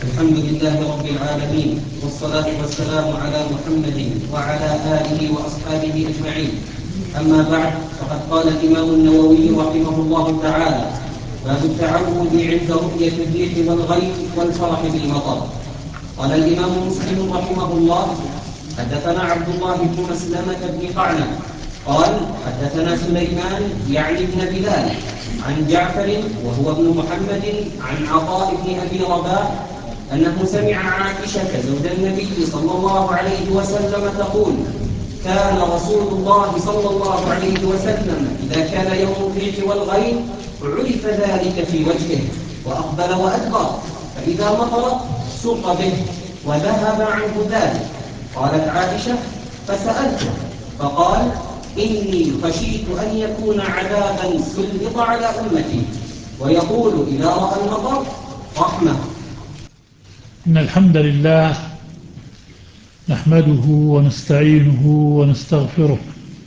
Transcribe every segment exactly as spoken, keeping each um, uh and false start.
الحمد لله رب العالمين، والصلاة والسلام على محمد وعلى آله وأصحابه أجمعين. أما بعد، فقد قال الإمام النووي رحمه الله تعالى: باب التعوذ عند رؤية الريح والغيث والفرح بالمطر. قال الإمام مسلم رحمه الله: حدثنا عبد الله بن مسلمة بن قعنب قال: حدثنا سليمان يعني ابن بلال عن جعفر وهو ابن محمد عن عطاء بن أبي رباح أنه سمع عائشة زوج النبي صلى الله عليه وسلم تقول: كان رسول الله صلى الله عليه وسلم إذا كان يوم الريح والغيث عرف ذلك في وجهه وأقبل وأدبر، فإذا مطر سق به وذهب عنه ذلك. قالت عائشة: فسألته فقال: إني خشيت أن يكون عذابا سلط على أمتي، ويقول إذا رأى المطر رحمة. إن الحمد لله نحمده ونستعينه ونستغفره،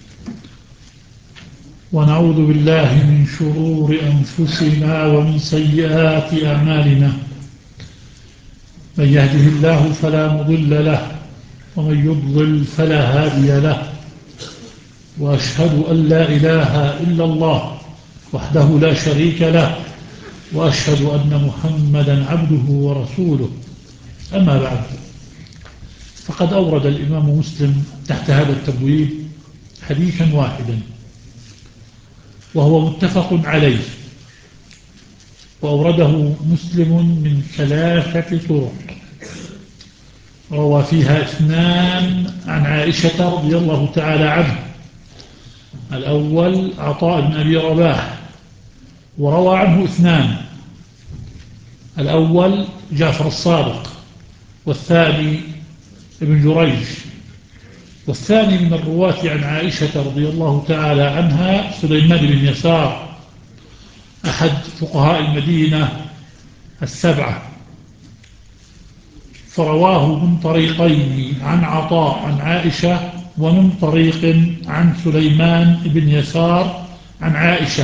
ونعوذ بالله من شرور أنفسنا ومن سيئات أعمالنا. من يهده الله فلا مضل له، ومن يضلل فلا هادي له. وأشهد أن لا إله إلا الله وحده لا شريك له، وأشهد أن محمدا عبده ورسوله. أما بعد، فقد أورد الإمام مسلم تحت هذا التبويب حديثا واحدا، وهو متفق عليه، وأورده مسلم من ثلاثة طرق، روى فيها اثنان عن عائشة رضي الله تعالى عنه. الأول عطاء بن أبي رباح، وروى عنه اثنان: الأول جعفر الصادق، والثاني ابن جريج. والثاني من الرواة عن عائشة رضي الله تعالى عنها سليمان بن يسار، أحد فقهاء المدينة السبعة، فرواه من طريقين عن عطاء عن عائشة، ومن طريق عن سليمان بن يسار عن عائشة.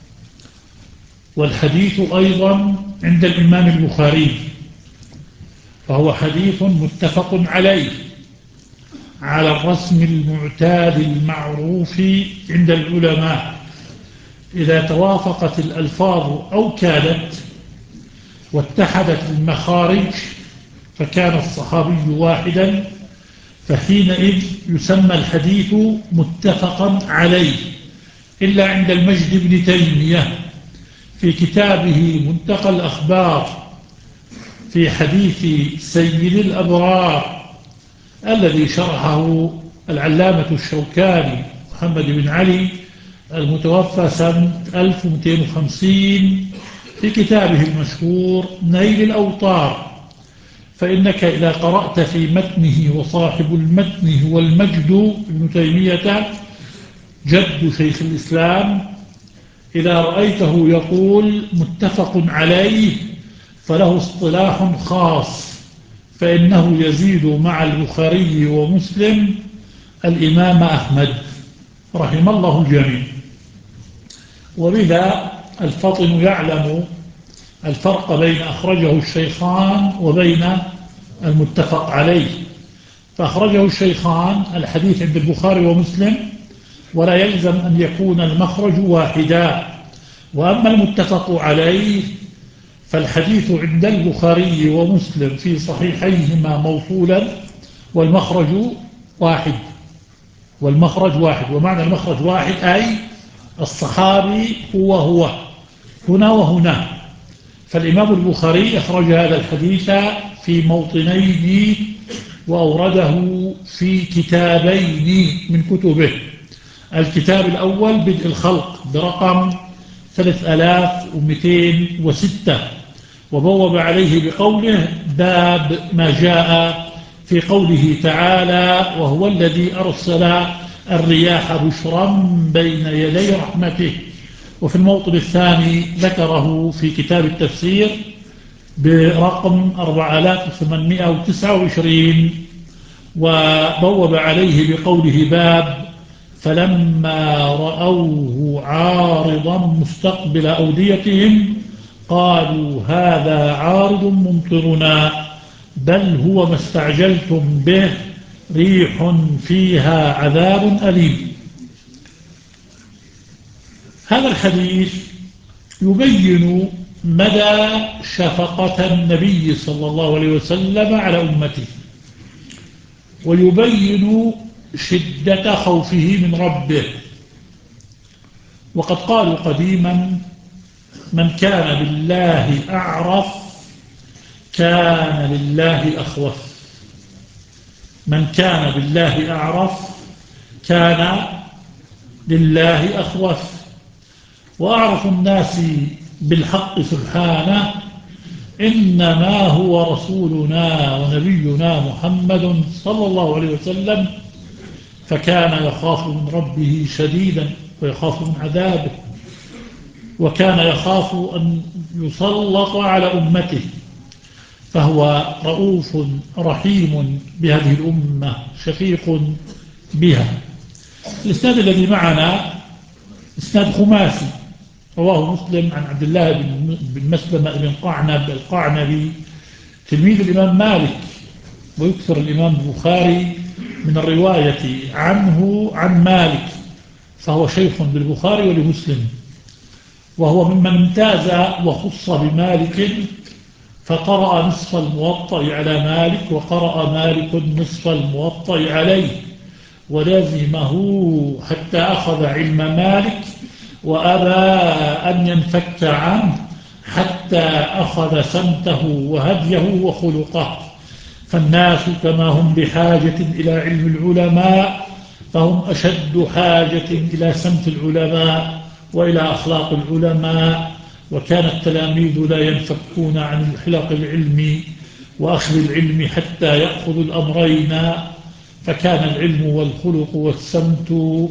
والحديث أيضا عند الإمام البخاري، فهو حديث متفق عليه على الرسم المعتاد المعروف عند العلماء. إذا توافقت الألفاظ أو كادت واتحدت المخارج فكان الصحابي واحدا، فحينئذ يسمى الحديث متفقا عليه، إلا عند المجد بن تيمية في كتابه منتقى الأخبار في حديث سيد الأبرار الذي شرحه العلامة الشوكاني محمد بن علي المتوفى سنة ألف ومئتين وخمسين في كتابه المشهور نيل الأوطار. فإنك إذا قرأت في متنه، وصاحب المتن هو المجد ابن تيمية جد شيخ الإسلام، إذا رأيته يقول متفق عليه فله اصطلاح خاص، فإنه يزيد مع البخاري ومسلم الإمام أحمد رحم الله الجميع. وبذا الفطن يعلم الفرق بين أخرجه الشيخان وبين المتفق عليه. فأخرجه الشيخان الحديث عند البخاري ومسلم، ولا يلزم أن يكون المخرج واحدا. وأما المتفق عليه فالحديث عند البخاري ومسلم في صحيحيهما موصولا، والمخرج واحد والمخرج واحد ومعنى المخرج واحد أي الصحابي هو هو هنا وهنا. فالإمام البخاري أخرج هذا الحديث في موطنين، وأورده في كتابين من كتبه. الكتاب الأول بدء الخلق برقم ثلاثة آلاف ومئتين وستة، وبوب عليه بقوله: باب ما جاء في قوله تعالى: وهو الذي أرسل الرياح بشرا بين يدي رحمته. وفي الموطن الثاني ذكره في كتاب التفسير برقم أربعة آلاف وثمانمئة وتسعة وعشرين، وبوب عليه بقوله: باب فلما رأوه عارضا مستقبل أوديتهم قالوا هذا عارض ممطرنا بل هو ما استعجلتم به ريح فيها عذاب أليم. هذا الحديث يبين مدى شفقة النبي صلى الله عليه وسلم على أمته، ويبين شدة خوفه من ربه. وقد قالوا قديما من كان بالله أعرف كان لله أخوف. من كان بالله أعرف كان لله أخوف. وأعرف الناس بالحق سبحانه إنما هو رسولنا ونبينا محمد صلى الله عليه وسلم، فكان يخاف من ربه شديدا ويخاف من عذابه، وكان يخاف أن يسلط على أمته، فهو رؤوف رحيم بهذه الأمة شفيق بها. الإسناد الذي معنا إسناد خماسي، رواه مسلم عن عبد الله بن مسلمة بن قعنب القعنبي تلميذ الإمام مالك، ويكثر الإمام البخاري من الرواية عنه عن مالك، فهو شيخ بالبخاري ولمسلم، وهو ممن امتاز وخص بمالك، فقرأ نصف الموطأ على مالك وقرأ مالك نصف الموطأ عليه، ولازمه حتى أخذ علم مالك وأبى أن ينفك عنه حتى أخذ سمته وهديه وخلقه. فالناس كما هم بحاجة إلى علم العلماء فهم أشد حاجة إلى سمت العلماء وإلى أخلاق العلماء. وكان التلاميذ لا ينفكون عن الحلق العلمي وأخذ العلم حتى يأخذوا الأمرين، فكان العلم والخلق والسمت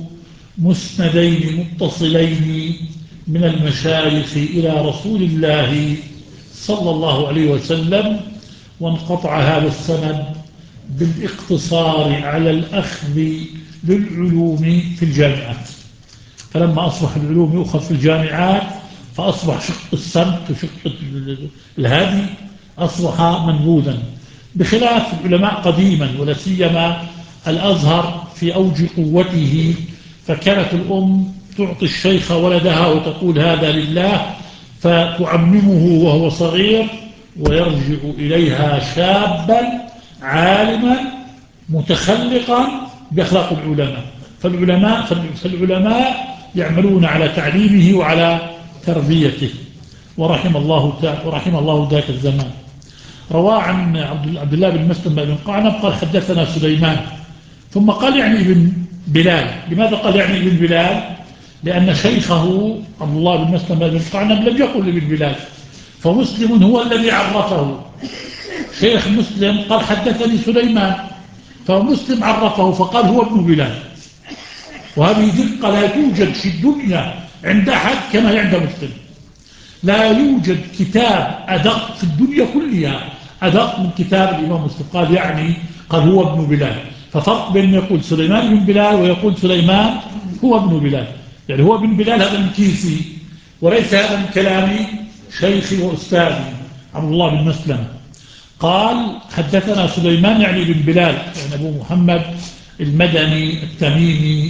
مسندين متصلين من المشايخ إلى رسول الله صلى الله عليه وسلم، وانقطع هذا السند بالاقتصار على الأخذ بالعلوم في الجامعات. فلما أصبح العلوم يؤخذ في الجامعات فأصبح شق السمت وشق الهدي أصبح منبوذا، بخلاف العلماء قديما ولا سيما الأزهر في أوج قوته، فكانت الأم تعطي الشيخ ولدها وتقول هذا لله، فتعممه وهو صغير ويرجع إليها شابا عالما متخلقا بأخلاق العلماء. فالعلماء, فالعلماء يعملون على تعليمه وعلى تربيته، ورحم الله, ورحم الله ذاك الزمان. رواه عن عبد الله بن مسلم بن قعنب قال حدثنا سليمان، ثم قال يعني ابن بلال. لماذا قال يعني ابن بلال؟ لأن شيخه عبد الله بن مسلم بن قعنب لم يقل ابن بلال، فمسلم هو الذي عرفه. شيخ مسلم قال حدثني سليمان، فمسلم عرفه فقال هو ابن بلال. وهذه دقة لا توجد في الدنيا عند أحد كما عند مسلم. لا يوجد كتاب أدق في الدنيا كلها أدق من كتاب الإمام مسلم. قال يعني قال هو ابن بلال، ففرق بين يقول سليمان بن بلال ويقول سليمان هو ابن بلال. يعني هو ابن بلال هذا من كيسي، وليس هذا من كلام شيخي وأستاذي عبد الله بن مسلم. قال حدثنا سليمان يعني بن بلال يعني أبو محمد المدني التميمي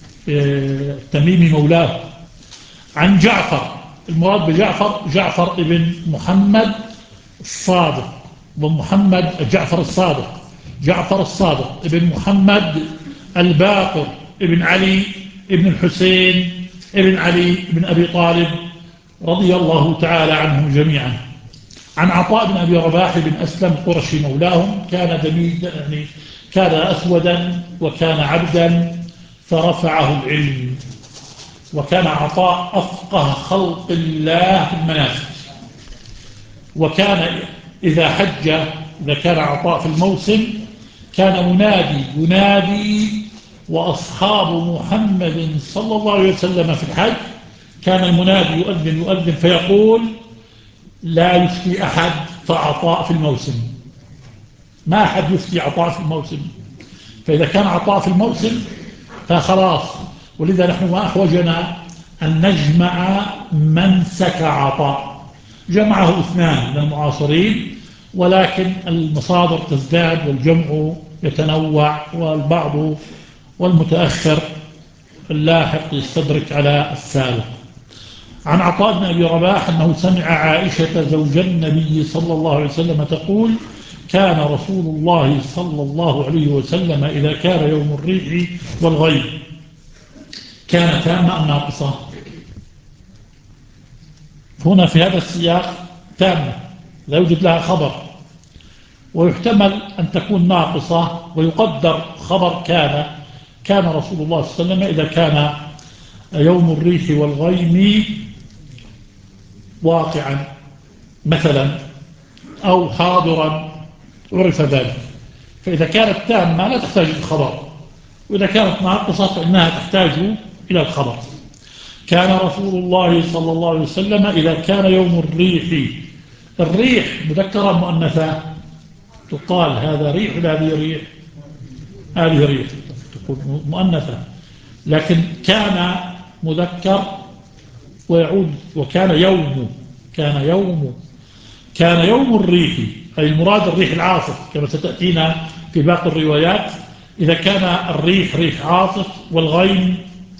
التميمي مولاه، عن جعفر. المراد بجعفر جعفر ابن محمد الصادق، ومحمد جعفر الصادق جعفر الصادق ابن محمد الباقر ابن علي ابن الحسين ابن علي ابن أبي طالب رضي الله تعالى عنهم جميعا. عن عطاء بن أبي رباح بن أسلم قرشي مولاهم، كان دميد يعني كان أسودا وكان عبدا فرفعه العلم. وكان عطاء أفقه خلق الله في المناسك، وكان إذا حج إذا كان عطاء في الموسم كان منادي ينادي، وأصحاب محمد صلى الله عليه وسلم في الحج كان المنادي يؤذن يؤذن فيقول لا يفتي أحد فعطاء في الموسم، ما أحد يفتي عطاء في الموسم. فإذا كان عطاء في الموسم فخلاص. ولذا نحن ما أحوجنا أن نجمع منسك عطاء، جمعه اثنان من المعاصرين، ولكن المصادر تزداد والجمع يتنوع، والبعض والمتأخر اللاحق يستدرك على السابق. عن عطاء بن أبي رباح أنه سمع عائشة زوج النبي صلى الله عليه وسلم تقول: كان رسول الله صلى الله عليه وسلم إذا كان يوم الريح والغيم. كان تامة أم ناقصة؟ هنا في هذا السياق تامة لا يوجد لها خبر، ويحتمل أن تكون ناقصة، ويقدر خبر كان كان رسول الله صلى الله عليه وسلم إذا كان يوم الريح والغيم واقعا مثلا أو حاضرا عرف ذلك. فإذا كانت تامة لا تحتاج الخبر، وإذا كانت ناقصة فإنها تحتاج إلى الخبر. كان رسول الله صلى الله عليه وسلم إذا كان يوم الريح. الريح مذكرة مؤنثة؟ تقال هذا ريح ولا هذه ريح؟ هذه ريح تكون مؤنثة، لكن كان مذكر ويعود. وكان يوم كان يوم كان يوم الريح، أي المراد الريح العاصف كما ستأتينا في باقي الروايات. إذا كان الريح ريح عاصف والغيم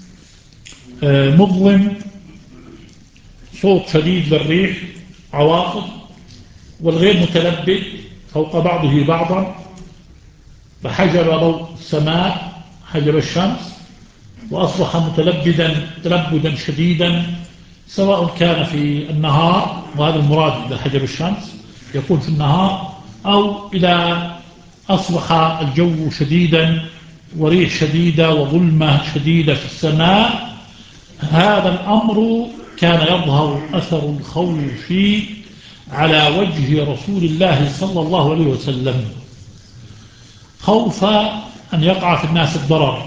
مظلم، صوت شديد للريح عواصف، والغيم متلبد فوق بعضه بعضا، فحجب ضوء السماء، حجب الشمس، وأصبح متلبدا تلبدا شديدا، سواء كان في النهار، وهذا المراد إذا حجب الشمس يكون في النهار، أو إذا أصبح الجو شديدا وريح شديدة وظلمة شديدة في السماء. هذا الأمر كان يظهر أثر الخوف على وجه رسول الله صلى الله عليه وسلم، خوف أن يقع في الناس الضرر.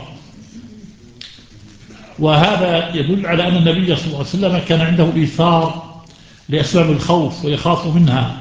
وهذا يدل على أن النبي صلى الله عليه وسلم كان عنده إيثار لأسباب الخوف ويخاف منها.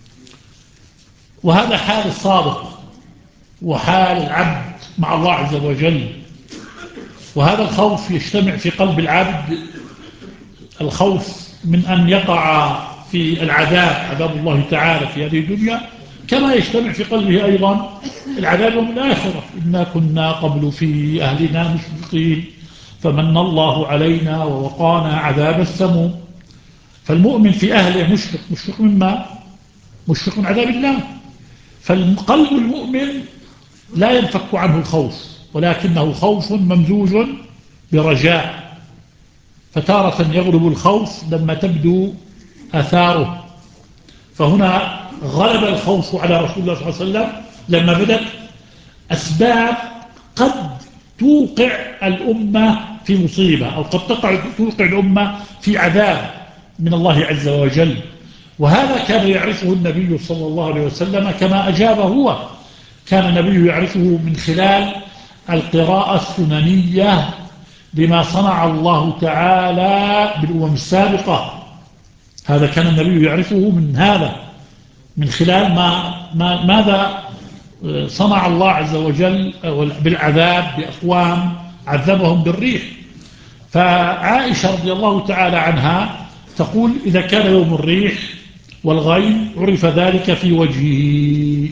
وهذا حال الصادق وحال العبد مع الله عز وجل. وهذا الخوف يجتمع في قلب العبد، الخوف من أن يقع في العذاب، عذاب الله تعالى في هذه الدنيا، كما يجتمع في قلبه أيضا العذاب يوم الآخرة. إنا كنا قبل في أهلنا مشفقين فمن الله علينا ووقانا عذاب السموم. فالمؤمن في أهله مشفق. مشفق مما؟ مشفق من عذاب الله. فالقلب المؤمن لا ينفك عنه الخوف، ولكنه خوف ممزوج برجاء. فتارة يغلب الخوف لما تبدو آثاره. فهنا غلب الخوف على رسول الله صلى الله عليه وسلم لما بدأت أسباب قد توقع الأمة في مصيبة، أو قد تقع توقع الأمة في عذاب من الله عز وجل. وهذا كان يعرفه النبي صلى الله عليه وسلم كما أجاب هو. كان النبي يعرفه من خلال القراءة السننية بما صنع الله تعالى بالأمم السابقة. هذا كان النبي يعرفه من هذا، من خلال ما, ما ماذا صنع الله عز وجل بالعذاب بأقوام عذبهم بالريح. فعائشة رضي الله تعالى عنها تقول: إذا كان يوم الريح والغيم عرف ذلك في وجهه.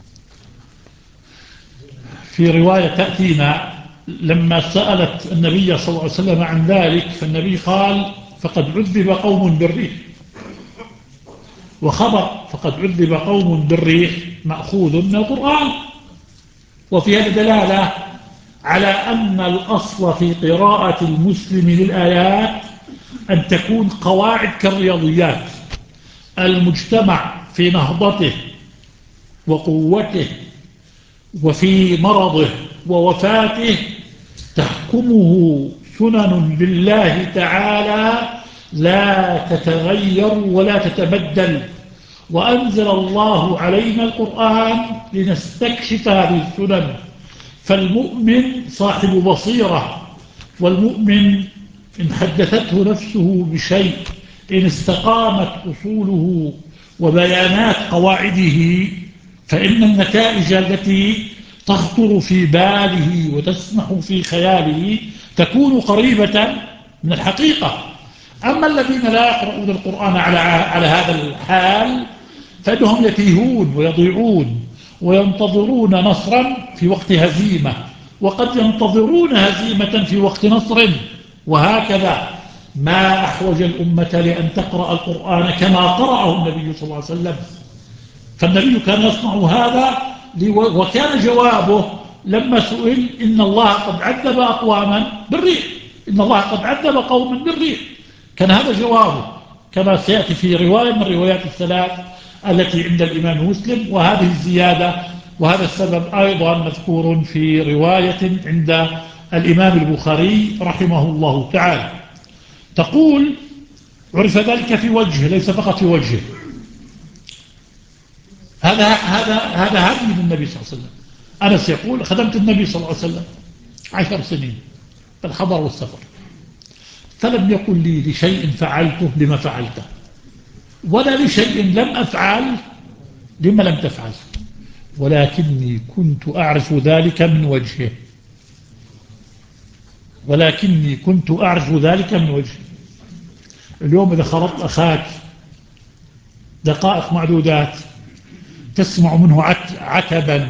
في رواية تأتينا لما سألت النبي صلى الله عليه وسلم عن ذلك، فالنبي قال: فقد عذب قوم بالريح. وخبر فقد عذب قوم بالريح مأخوذ من القرآن. وفي هذا دلالة على أن الأصل في قراءة المسلم للآيات أن تكون قواعد كالرياضيات. المجتمع في نهضته وقوته وفي مرضه ووفاته تحكمه سنن لله تعالى لا تتغير ولا تتبدل. وأنزل الله علينا القرآن لنستكشف هذه السنن. فالمؤمن صاحب بصيرة، والمؤمن إن حدثته نفسه بشيء، إن استقامت أصوله وبيانات قواعده، فإن النتائج التي تخطر في باله وتسمح في خياله تكون قريبة من الحقيقة. أما الذين لا يقرؤون القرآن على على هذا الحال فإنهم يتيهون ويضيعون وينتظرون نصرا في وقت هزيمة، وقد ينتظرون هزيمة في وقت نصر، وهكذا. ما أحوج الأمة لأن تقرأ القرآن كما قرأه النبي صلى الله عليه وسلم. فالنبي كان يصنع هذا، وكان جوابه لما سئل: إن الله قد عذب أقواما بالريح، إن الله قد عذب قوما بالريح، كان هذا جوابه، كما سيأتي في رواية من روايات الثلاث التي عند الإمام مسلم. وهذه الزيادة وهذا السبب أيضا مذكور في رواية عند الإمام البخاري رحمه الله تعالى. تقول: عرف ذلك في وجهه، ليس فقط في وجهه. هذا هذا هذا هدي من النبي صلى الله عليه وسلم. أنس يقول: خدمت النبي صلى الله عليه وسلم عشر سنين في الحضر والسفر، فلم يقل لي لشيء فعلته لما فعلته، ولا لشيء لم أفعل لما لم تفعل، ولكني كنت أعرف ذلك من وجهه، ولكني كنت أعرف ذلك من وجهه. اليوم إذا خلطت أخاك دقائق معدودات تسمع منه عتبا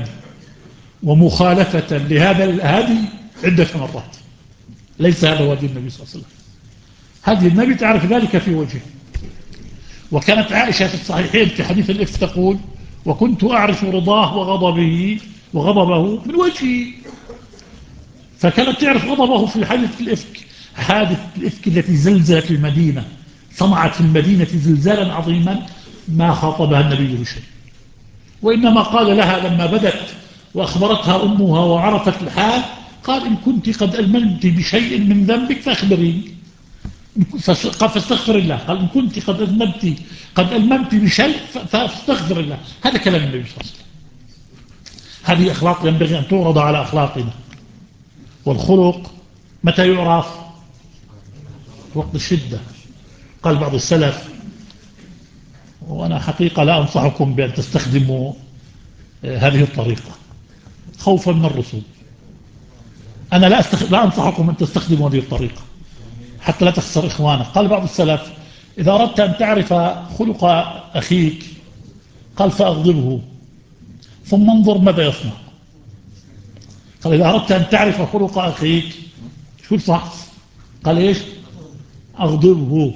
ومخالفة لهذا الهدي عدة مرات، ليس هذا هدي النبي صلى الله عليه وسلم. هدي النبي تعرف ذلك في وجهه. وكانت عائشة في الصحيحين في حديث الإفك تقول: وكنت أعرف رضاه وغضبه وغضبه من وجهي. فكانت تعرف غضبه في حادثة الإفك، حادثة الإفك التي زلزلت المدينة، صنعت في المدينة زلزالا عظيما ما خاطبها النبي بشيء، وإنما قال لها لما بدت وأخبرتها أمها وعرفت الحال، قال: إن كنت قد ألممت بشيء من ذنبك فأخبريني، قال: فاستغفر الله. قال: إن كنت قد ألممت قد ألممت بشيء فاستغفر الله. هذا كلام النبي صلى الله عليه وسلم. هذه أخلاق ينبغي أن تعرض على أخلاقنا. والخلق متى يعرف؟ وقت الشدة. قال بعض السلف، وأنا حقيقة لا أنصحكم بأن تستخدموا هذه الطريقة خوفا من الرسول، أنا لا, أستخ... لا أنصحكم أن تستخدموا هذه الطريقة حتى لا تخسر إخوانك. قال بعض السلف: إذا أردت أن تعرف خلق أخيك، قال: فأغضبه ثم انظر ماذا يصنع. قال: إذا أردت أن تعرف خلق أخيك، شو الفحص؟ قال: إيش؟ أغضبه،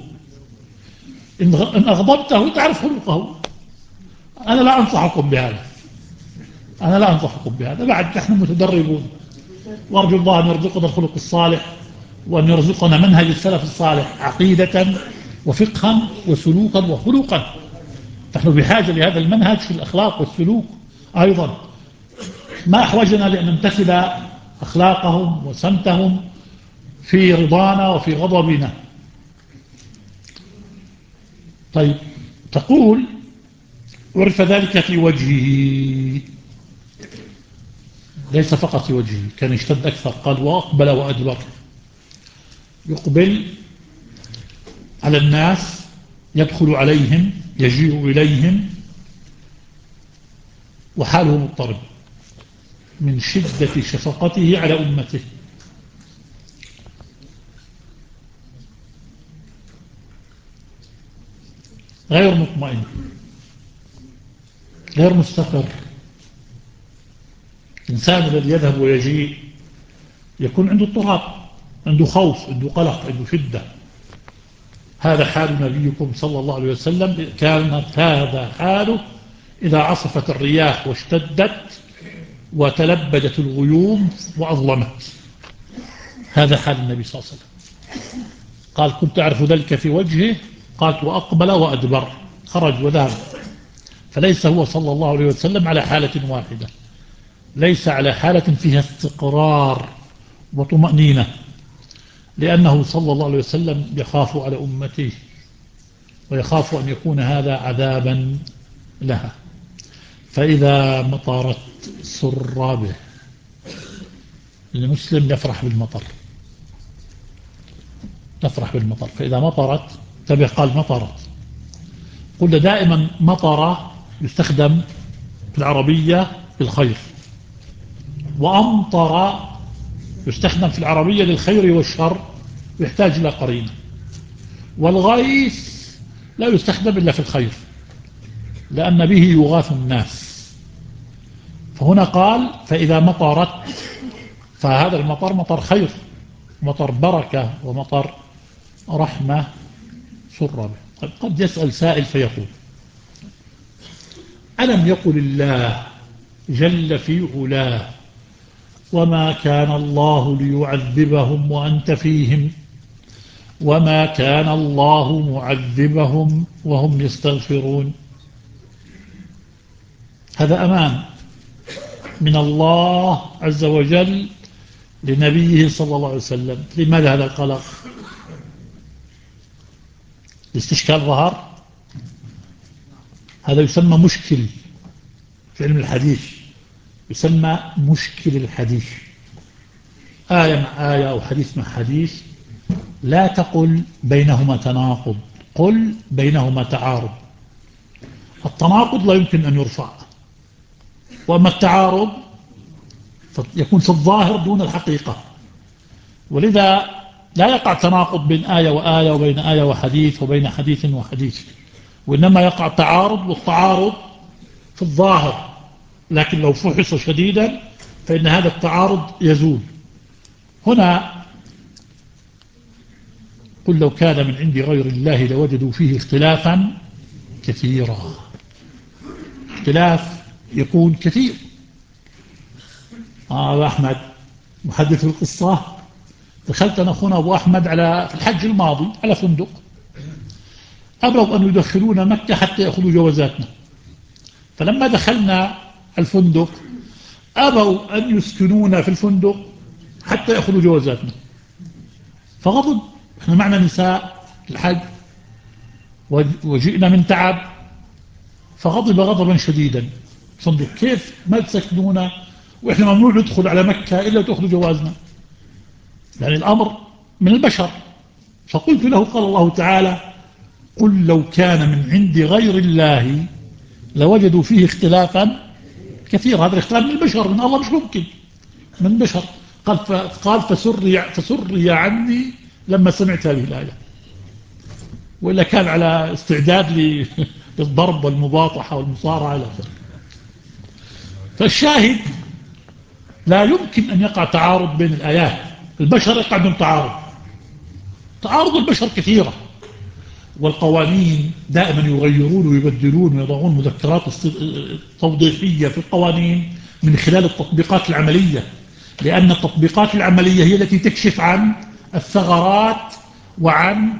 إن أغضبته تعرف خلقه. أنا لا أنصحكم بهذا، أنا لا أنصحكم بهذا. بعد نحن متدربون، وأرجو الله أن يرزقنا الخلق الصالح، وأن يرزقنا منهج السلف الصالح عقيدة وفقها وسلوكا وخلقا. نحن بحاجة لهذا المنهج في الأخلاق والسلوك أيضا. ما أحوجنا لأن نمتثل أخلاقهم وسمتهم في رضانا وفي غضبنا. طيب، تقول: عرف ذلك في وجهه، ليس فقط في وجهه، كان يشتد أكثر. قال: وأقبل وأدبر، يقبل على الناس، يدخل عليهم، يجيء إليهم، وحاله مضطرب من شدة شفقته على أمته. غير مطمئن، غير مستقر. الإنسان الذي يذهب ويجيء يكون عنده اضطراب، عنده خوف، عنده قلق، عنده شدة. هذا حال نبيكم صلى الله عليه وسلم، كانت هذا حاله إذا عصفت الرياح واشتدت وتلبدت الغيوم وأظلمت. هذا حال النبي صلى الله عليه وسلم. قال: كنت أعرف ذلك في وجهه. قالت: وأقبل وأدبر، خرج وذهب. فليس هو صلى الله عليه وسلم على حالة واحدة، ليس على حالة فيها استقرار وطمأنينة، لأنه صلى الله عليه وسلم يخاف على أمته، ويخاف أن يكون هذا عذابا لها. فإذا مطرت سر به. المسلم يفرح بالمطر، يفرح بالمطر. فإذا مطرت، تبه قال مطرت، قلنا دائما مطر يستخدم في العربية بالخير، وأمطر يستخدم في العربية للخير والشر، ويحتاج إلى قرينة. والغيث لا يستخدم إلا في الخير، لأن به يغاث الناس. فهنا قال فإذا مطرت، فهذا المطر مطر خير، مطر بركة ومطر رحمة سر به. قد يسأل سائل فيقول ألم يقل الله جل في علاه وما كان الله ليعذبهم وأنت فيهم وما كان الله معذبهم وهم يستغفرون؟ هذا أمان من الله عز وجل لنبيه صلى الله عليه وسلم. لماذا هذا القلق؟ الاستشكال ظهر، هذا يسمى مشكل في علم الحديث، يسمى مشكل الحديث. آية مع آية أو حديث مع حديث لا تقل بينهما تناقض، قل بينهما تعارض. التناقض لا يمكن أن يرفع، وأما التعارض يكون في الظاهر دون الحقيقة. ولذا لا يقع تناقض بين آية وآية وبين آية وحديث وبين حديث وحديث، وإنما يقع تعارض، والتعارض في الظاهر، لكن لو فحص شديدا فإن هذا التعارض يزول. هنا قل لو كان من عند غير الله لوجدوا فيه اختلافا كثيرا. اختلاف يكون كثير. آه أحمد محدث القصة، دخلت أنا أخونا أبو أحمد على في الحج الماضي على فندق، أبوا أن يدخلونا مكة حتى يأخذوا جوازاتنا. فلما دخلنا الفندق أبوا أن يسكنونا في الفندق حتى يأخذوا جوازاتنا. فغضب، احنا معنا نساء الحج وجئنا من تعب، فغضب غضبا شديدا. فندق كيف ما تسكنونا وإحنا ممنوع ندخل على مكة إلا تأخذوا جوازنا؟ يعني الأمر من البشر. فقلت له قال الله تعالى قل لو كان من عند غير الله لوجدوا فيه اختلافا كثير. هذا الاختلاف من البشر، من الله مش ممكن، من بشر. قال قال فسري, فسري عني لما سمعت هذه الآية، وإلا كان على استعداد للضرب والمباطحة والمصارعة إلى آخره. فالشاهد لا يمكن أن يقع تعارض بين الآيات. البشر يقع بين تعارض، تعارض البشر كثيرة، والقوانين دائما يغيرون ويبدلون ويضعون مذكرات توضيحية في القوانين من خلال التطبيقات العملية، لأن التطبيقات العملية هي التي تكشف عن الثغرات وعن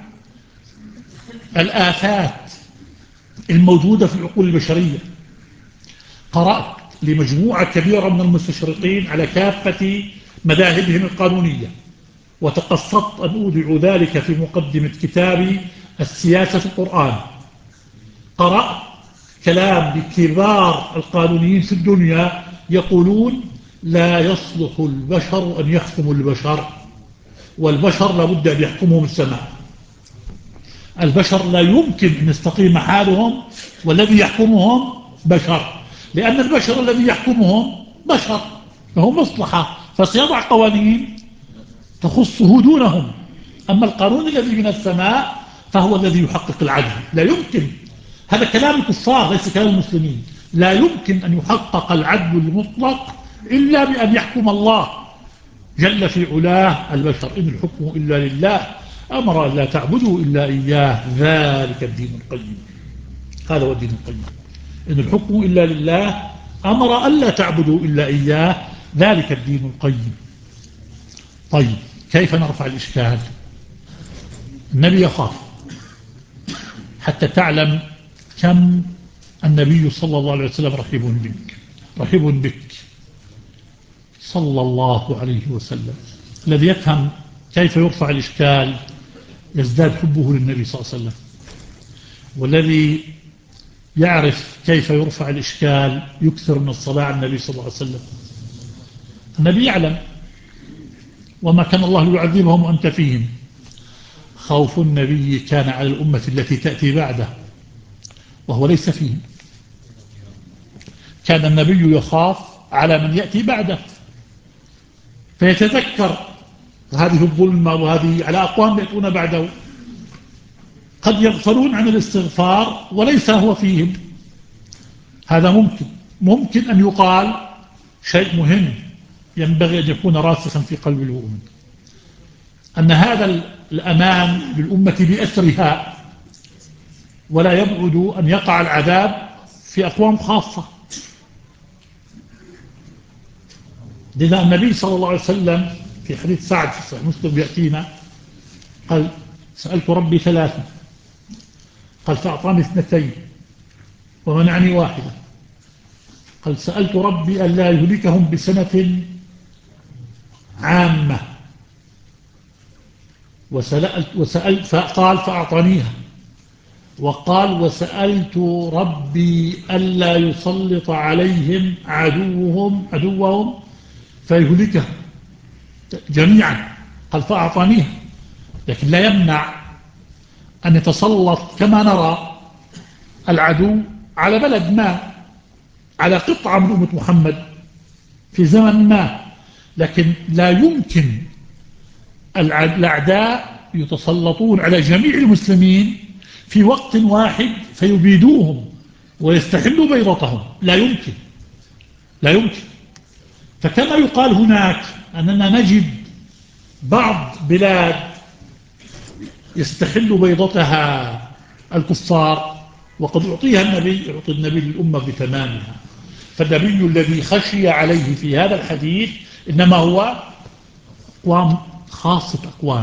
الآفات الموجودة في العقول البشرية. قرأت لمجموعة كبيرة من المستشرقين على كافة مذاهبهم القانونية، وتقصدت أن أودع ذلك في مقدمة كتابي السياسة في القرآن. قرأت كلام لكبار القانونيين في الدنيا يقولون لا يصلح البشر أن يحكموا البشر، والبشر لابد أن يحكمهم السماء. البشر لا يمكن أن يستقيم حالهم والذي يحكمهم بشر، لأن البشر الذي يحكمهم بشر له مصلحة، فسيضع قوانين تخصه دونهم. أما القانون الذي من السماء فهو الذي يحقق العدل. لا يمكن، هذا كلام الكفار ليس كلام المسلمين، لا يمكن أن يحقق العدل المطلق إلا بأن يحكم الله جل في علاه البشر. إن الحكم إلا لله أمر أن لا تعبدوا إلا إياه ذلك الدين القيم. هذا هو الدين القيم، إن الحكم إلا لله أمر أن لا تعبدوا إلا إياه ذلك الدين القيم. طيب كيف نرفع الإشكال؟ النبي يخاف، حتى تعلم كم النبي صلى الله عليه وسلم رحيب بك، رحيب بك صلى الله عليه وسلم. الذي يفهم كيف يرفع الإشكال يزداد حبه للنبي صلى الله عليه وسلم، والذي يعرف كيف يرفع الإشكال يكثر من الصلاة على النبي صلى الله عليه وسلم. النبي يعلم وما كان الله ليعذبهم وأنت فيهم. خوف النبي كان على الأمة التي تأتي بعده وهو ليس فيهم. كان النبي يخاف على من يأتي بعده، فيتذكر هذه الظلمة وهذه على أقوام يأتون بعده، قد يغفلون عن الاستغفار وليس هو فيهم. هذا ممكن. ممكن أن يقال شيء مهم ينبغي أن يكون راسخا في قلب المؤمن، أن هذا الأمان للأمة بأسرها، ولا يبعد أن يقع العذاب في أقوام خاصة. لذا النبي صلى الله عليه وسلم في حديث سعد في صحيح مسلم يأتينا قال: سألت ربي ثلاثة، قال فأعطاني اثنتين ومنعني واحدة. قال: سألت ربي ألا يهلكهم بسنة عامة، وسألت, وسألت فقال فأعطانيها. وقال: وسألت ربي ألا يسلط عليهم عدوهم عدوهم فيهلكهم جميعا. قال: فأعطانيها. لكن لا يمنع أن يتسلط كما نرى العدو على بلد ما، على قطعة من أمة محمد في زمن ما، لكن لا يمكن الأعداء يتسلطون على جميع المسلمين في وقت واحد فيبيدوهم ويستحلوا بيضتهم. لا يمكن، لا يمكن. فكما يقال هناك أننا نجد بعض بلاد يستحل بيضتها الكفار، وقد أعطيها النبي، يعطي النبي للأمة بتمامها. فالنبي الذي خشي عليه في هذا الحديث إنما هو أقوام خاصة أقوام.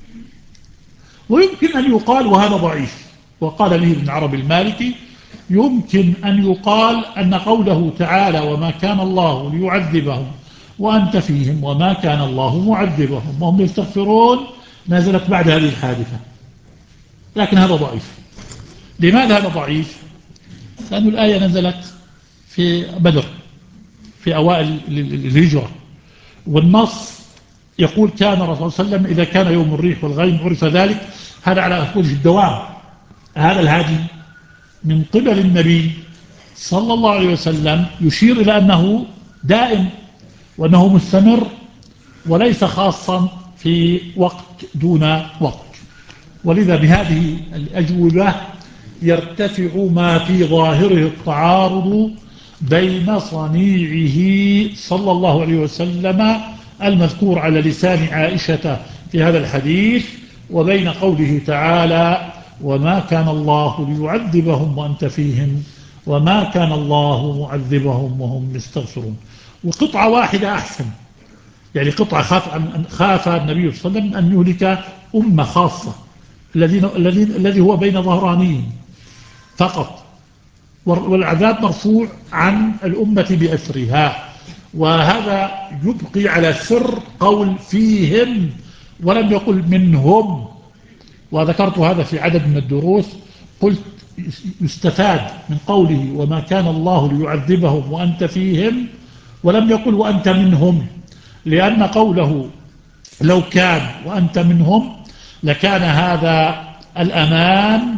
ويمكن أن يقال، وهذا ضعيف، وقال به ابن عربي المالكي، يمكن أن يقال أن قوله تعالى: وما كان الله ليعذبهم وأنت فيهم وما كان الله معذبهم وهم يستغفرون، نزلت بعد هذه الحادثة. لكن هذا ضعيف. لماذا هذا ضعيف؟ لأن الآية نزلت في بدر في أوائل الهجرة، والنص يقول: كان الرسول صلى الله عليه وسلم إذا كان يوم الريح والغيم عرف ذلك. هذا على وجه الدوام. هذا الهادي من قبل النبي صلى الله عليه وسلم يشير إلى أنه دائم وأنه مستمر وليس خاصا في وقت دون وقت. ولذا بهذه الأجوبة يرتفع ما في ظاهره التعارض بين صنيعه صلى الله عليه وسلم المذكور على لسان عائشة في هذا الحديث وبين قوله تعالى: وما كان الله ليعذبهم وأنت فيهم وما كان الله معذبهم وهم يستغفرون. وقطعة واحدة أحسن، يعني قطعة خاف, خاف النبي صلى الله عليه وسلم أن يهلك أمة خاصة الذي هو بين ظهرانيين فقط، والعذاب مرفوع عن الأمة بأسرها. وهذا يبقي على سر قول فيهم ولم يقل منهم. وذكرت هذا في عدد من الدروس، قلت يستفاد من قوله: وما كان الله ليعذبهم وأنت فيهم، ولم يقل وأنت منهم، لأن قوله لو كان وأنت منهم لكان هذا الأمان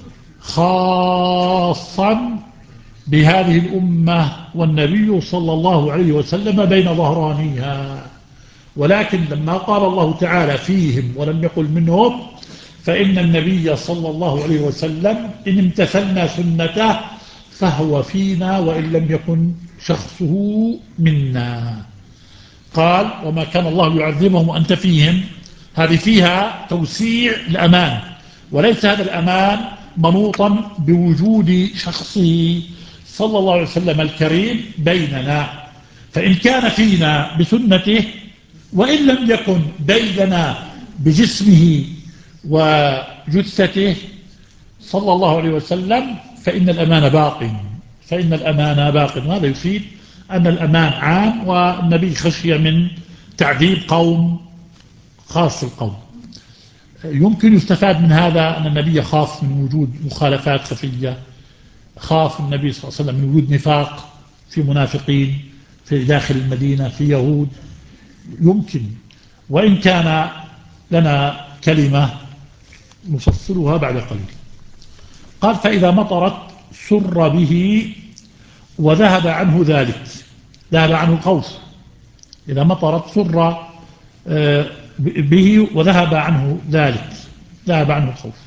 خاصا بهذه الأمة والنبي صلى الله عليه وسلم بين ظهرانيها. ولكن لما قال الله تعالى فيهم ولم يقل منهم، فإن النبي صلى الله عليه وسلم إن امتثلنا سنته فهو فينا وإن لم يكن شخصه منا. قال: وما كان الله يعذبهم وأنت فيهم، هذه فيها توسيع الأمان، وليس هذا الأمان منوطا بوجود شخصه صلى الله عليه وسلم الكريم بيننا. فإن كان فينا بسنته وإن لم يكن بيننا بجسمه وجثته صلى الله عليه وسلم فإن الأمان باق، فإن الأمان باق. وهذا يفيد أن الأمان عام، والنبي خشي من تعذيب قوم خاص القوم. يمكن يستفاد من هذا أن النبي خاف من وجود مخالفات خفية، خاف النبي صلى الله عليه وسلم من وجود نفاق في منافقين في داخل المدينة في يهود. يمكن، وإن كان لنا كلمة نفصلها بعد قليل. قال: فإذا مطرت سر به وذهب عنه ذلك، ذهب عنه الخوف. إذا مطرت سر به وذهب عنه ذلك، ذهب عنه الخوف.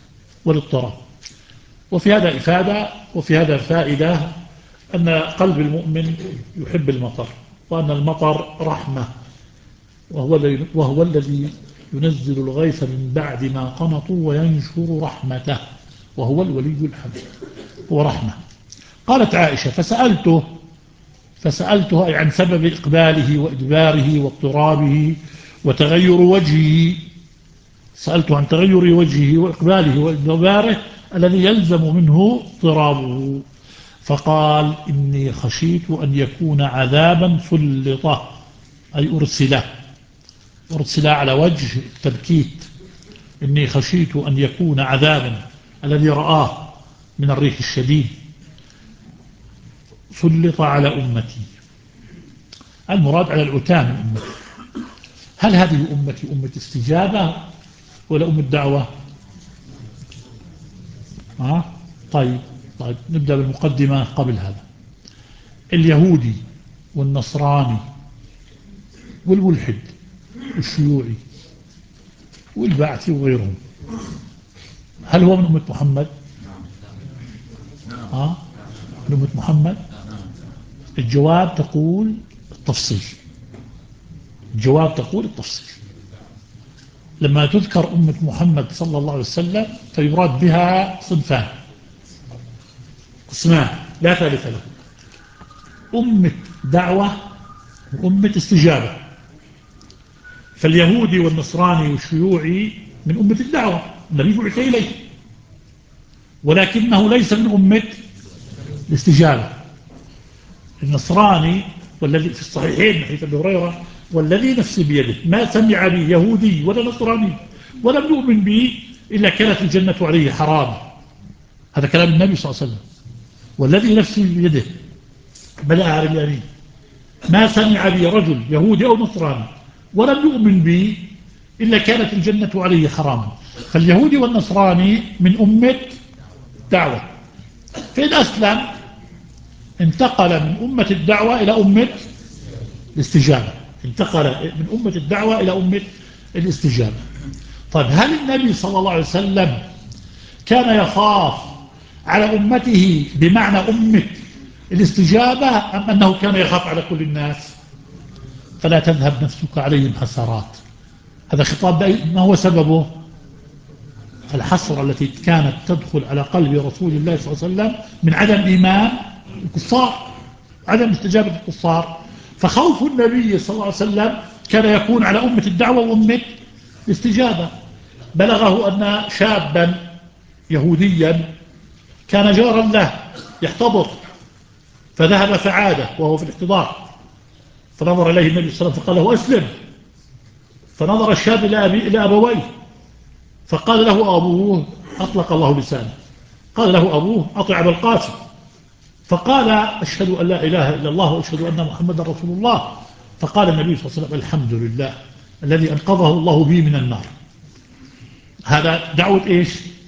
والاضطراب. وفي هذا إفادة وفي هذا فائدة أن قلب المؤمن يحب المطر، وأن المطر رحمة، وهو الذي وهو الذي ينزل الغيث من بعد ما قنطوا وينشر رحمته، وهو الولي الحميد، هو رحمة. قالت عائشة فسألته فسألته أي عن سبب إقباله وإدباره واضطرابه وتغير وجهه، سألته عن تغير وجهه وإقباله وإدباره الذي يلزم منه اضطرابه، فقال إني خشيت أن يكون عذابا سلطه، أي أرسله أرسل على وجه التبكيت. إني خشيت أن يكون عذابا الذي رآه من الريح الشديد سلط على أمتي، المراد على العتام من أمتي. هل هذه أمتي أمة استجابة ولا أمة دعوة؟ آه؟ طيب طيب نبدأ بالمقدمة قبل هذا. اليهودي والنصراني والملحد والشيوعي والبعثي وغيرهم، هل هو من أمة محمد؟ آه؟ من أمة محمد؟ الجواب تقول التفصيل. الجواب تقول التفصيل. لما تذكر أمة محمد صلى الله عليه وسلم فيراد بها صنفان، قسمان لا ثالث له: أمة دعوة وأمة استجابة. فاليهودي والنصراني والشيوعي من أمة الدعوة، النبي بعث إليه، ولكنه ليس من أمة الاستجابة. النصراني والذي في الصحيحين من حديث أبي هريرة: والذي نفسي بيده ما سمع بي يهودي ولا نصراني ولم يؤمن بي إلا كانت الجنة عليه حرام. هذا كلام النبي صلى الله عليه وسلم: والذي نفسي بيده بلغ اليمين ما سمع بي رجل يهودي أو نصراني ولم يؤمن بي إلا كانت الجنة عليه حرام. فاليهودي والنصراني من أمة دعوة، فإن أسلم انتقل من أمة الدعوة إلى أمة الاستجابة، انتقل من أمة الدعوة إلى أمة الاستجابة. طيب هل النبي صلى الله عليه وسلم كان يخاف على أمته بمعنى أمة الاستجابة، أم أنه كان يخاف على كل الناس؟ فلا تذهب نفسك عليهم حسرات. هذا خطاب ما هو سببه؟ الحسرة التي كانت تدخل على قلب رسول الله صلى الله عليه وسلم من عدم إيمان الكفار، عدم استجابة الكفار. فخوف النبي صلى الله عليه وسلم كان يكون على أمة الدعوة وأمة الاستجابة. بلغه أن شابا يهوديا كان جارا له يحتضر، فذهب فعاده وهو في الاحتضار، فنظر إليه النبي صلى الله عليه وسلم فقال له أسلم. فنظر الشاب إلى, أبي إلى أبويه فقال له أبوه، أطلق الله لسانه، قال له أبوه أطع أبا القاسم، فقال أشهد أن لا إله إلا الله وأشهد أن محمد رسول الله. فقال النبي صلى الله عليه وسلم: الحمد لله الذي أنقذه الله بي من النار. هذا دعوة إيش؟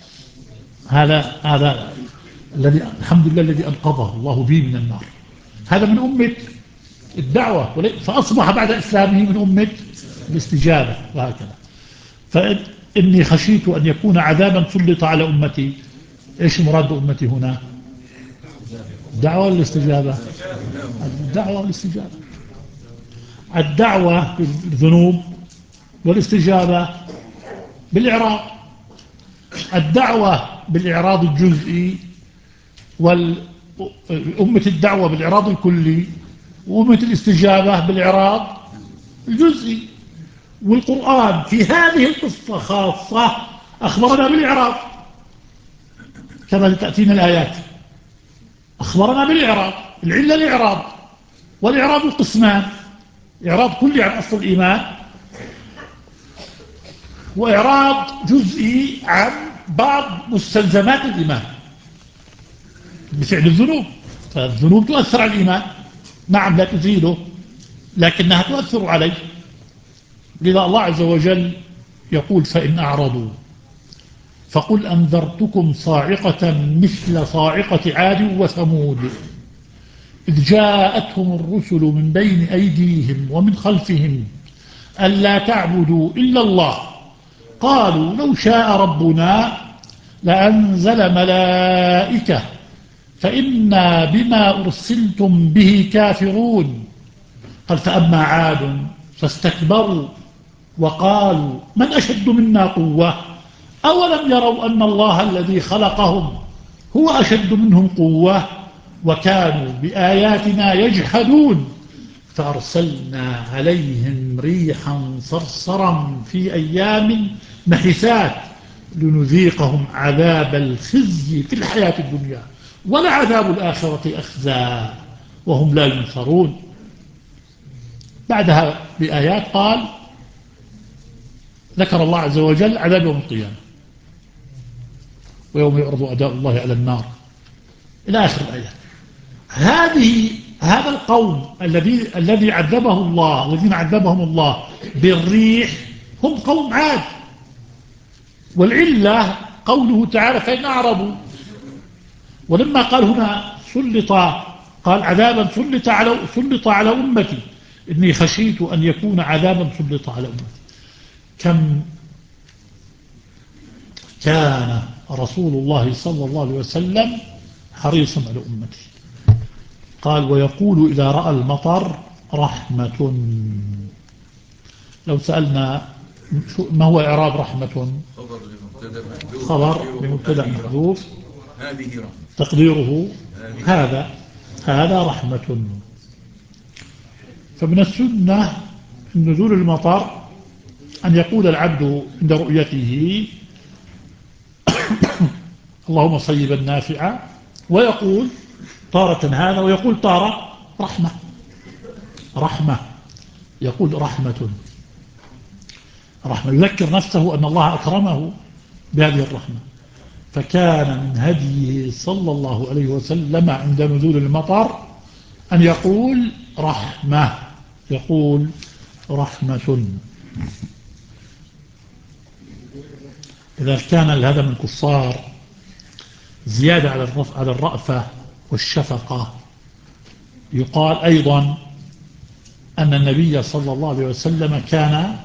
هذا هذا الذي الحمد لله الذي أنقذه الله بي من النار. هذا من أمة الدعوة، فأصبح بعد إسلامه من أمة الاستجابة، وهكذا. فإني خشيت أن يكون عذابا سلط على أمتي. إيش مراد أمتي هنا؟ الدعوة والاستجابة؟ الدعوة والاستجابة. الدعوة بالذنوب والاستجابة بالإعراض. الدعوة بالإعراض الجزئي، والأمة الدعوة بالإعراض الكلي، وأمة الاستجابة بالإعراض الجزئي. والقرآن في هذه القصة خاصة أخبرنا بالإعراض كما تأتينا الآيات، أخبرنا بالإعراض. العلة الإعراض، والإعراض القسمان: إعراض كلي عن أصل الإيمان، وإعراض جزئي عن بعض مستلزمات الإيمان بفعل الذنوب. فالذنوب تؤثر على الإيمان، نعم لا تزيده لكنها تؤثر عليه. لذا الله عز وجل يقول: فإن أعرضوا فقل أنذرتكم صاعقة مثل صاعقة عاد وثمود إذ جاءتهم الرسل من بين أيديهم ومن خلفهم ألا تعبدوا إلا الله قالوا لو شاء ربنا لأنزل ملائكة فإنا بما أرسلتم به كافرون. قال فأما عاد فاستكبروا وقالوا من أشد منا قوة أولم يروا أن الله الذي خلقهم هو أشد منهم قوة وكانوا بآياتنا يجحدون فأرسلنا عليهم ريحا صرصرا في أيام نحسات لنذيقهم عذاب الخزي في الحياة الدنيا ولعذاب الآخرة أخزى وهم لا ينصرون. بعدها بآيات قال ذكر الله عز وجل عذاب يوم القيامة ويوم يعرض أعداء الله على النار إلى آخر الآيات. هذه هذا القوم الذي الذي عذبه الله الذين عذبهم الله بالريح هم قوم عاد. والعلة قوله تعالى فإن أعرضوا. ولما قال هنا سلط قال عذابا سلط على سلط على أمتي إني خشيت أن يكون عذابا سلط على أمتي. كم كان رسول الله صلى الله عليه وسلم حريصا على أمته. قال ويقول إذا رأى المطر رحمة. لو سألنا ما هو إعراب رحمة؟ خبر بمبتدأ محذوف تقديره هذا هذا رحمة. فمن السنة نزول المطر أن يقول العبد عند رؤيته اللهم صيبا نافعا ويقول طارة هذا ويقول طارة رحمة رحمة يقول رحمة رحمة يذكر نفسه أن الله أكرمه بهذه الرحمة. فكان من هديه صلى الله عليه وسلم عند نزول المطر أن يقول رحمة يقول رحمة. إذا كان هذا من الكفار زيادة على على الرأفة والشفقة يقال أيضا أن النبي صلى الله عليه وسلم كان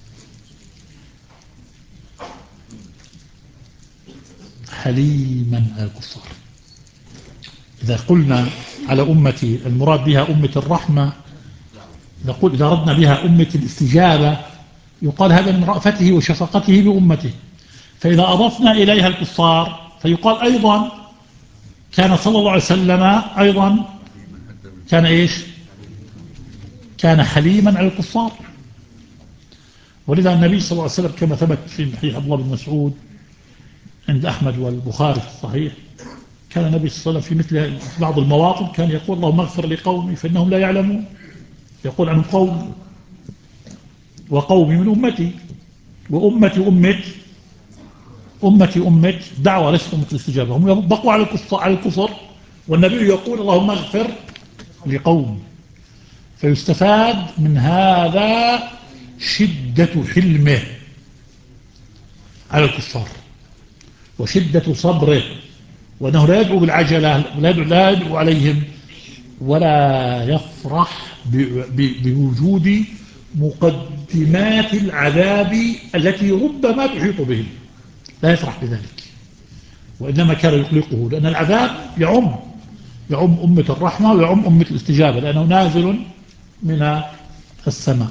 حليما على الكفار. إذا قلنا على أمتي المراد بها أمة الرحمة نقول إذا أردنا بها أمة الاستجابة يقال هذا من رأفته وشفقته بأمته. فإذا أضفنا إليها الكفار فيقال أيضا كان صلى الله عليه وسلم أيضا كان إيش كان حليما على الكفار. ولذا النبي صلى الله عليه وسلم كما ثبت في صحيح عبد الله بن مسعود عند أحمد والبخاري في الصحيح كان النبي صلى الله عليه وسلم في مثل بعض المواطن كان يقول اللهم اغفر لقومي فإنهم لا يعلمون. يقول عنهم قوم وقومي من أمتي وأمتي أمة أمتي أمة دعوة ليست أمة الاستجابة. هم بقوا على على الكفر والنبي يقول اللهم اغفر لقوم. فيستفاد من هذا شدة حلمه على الكفار وشدة صبره وأنه لا يدعو بالعجلة لا يدعو عليهم ولا يفرح بوجود مقدمات العذاب التي ربما تحيط بهم. لا يفرح بذلك وإنما كان يقلقه لأن العذاب يعم يعم أمة الرحمة ويعم أمة الاستجابة لأنه نازل من السماء.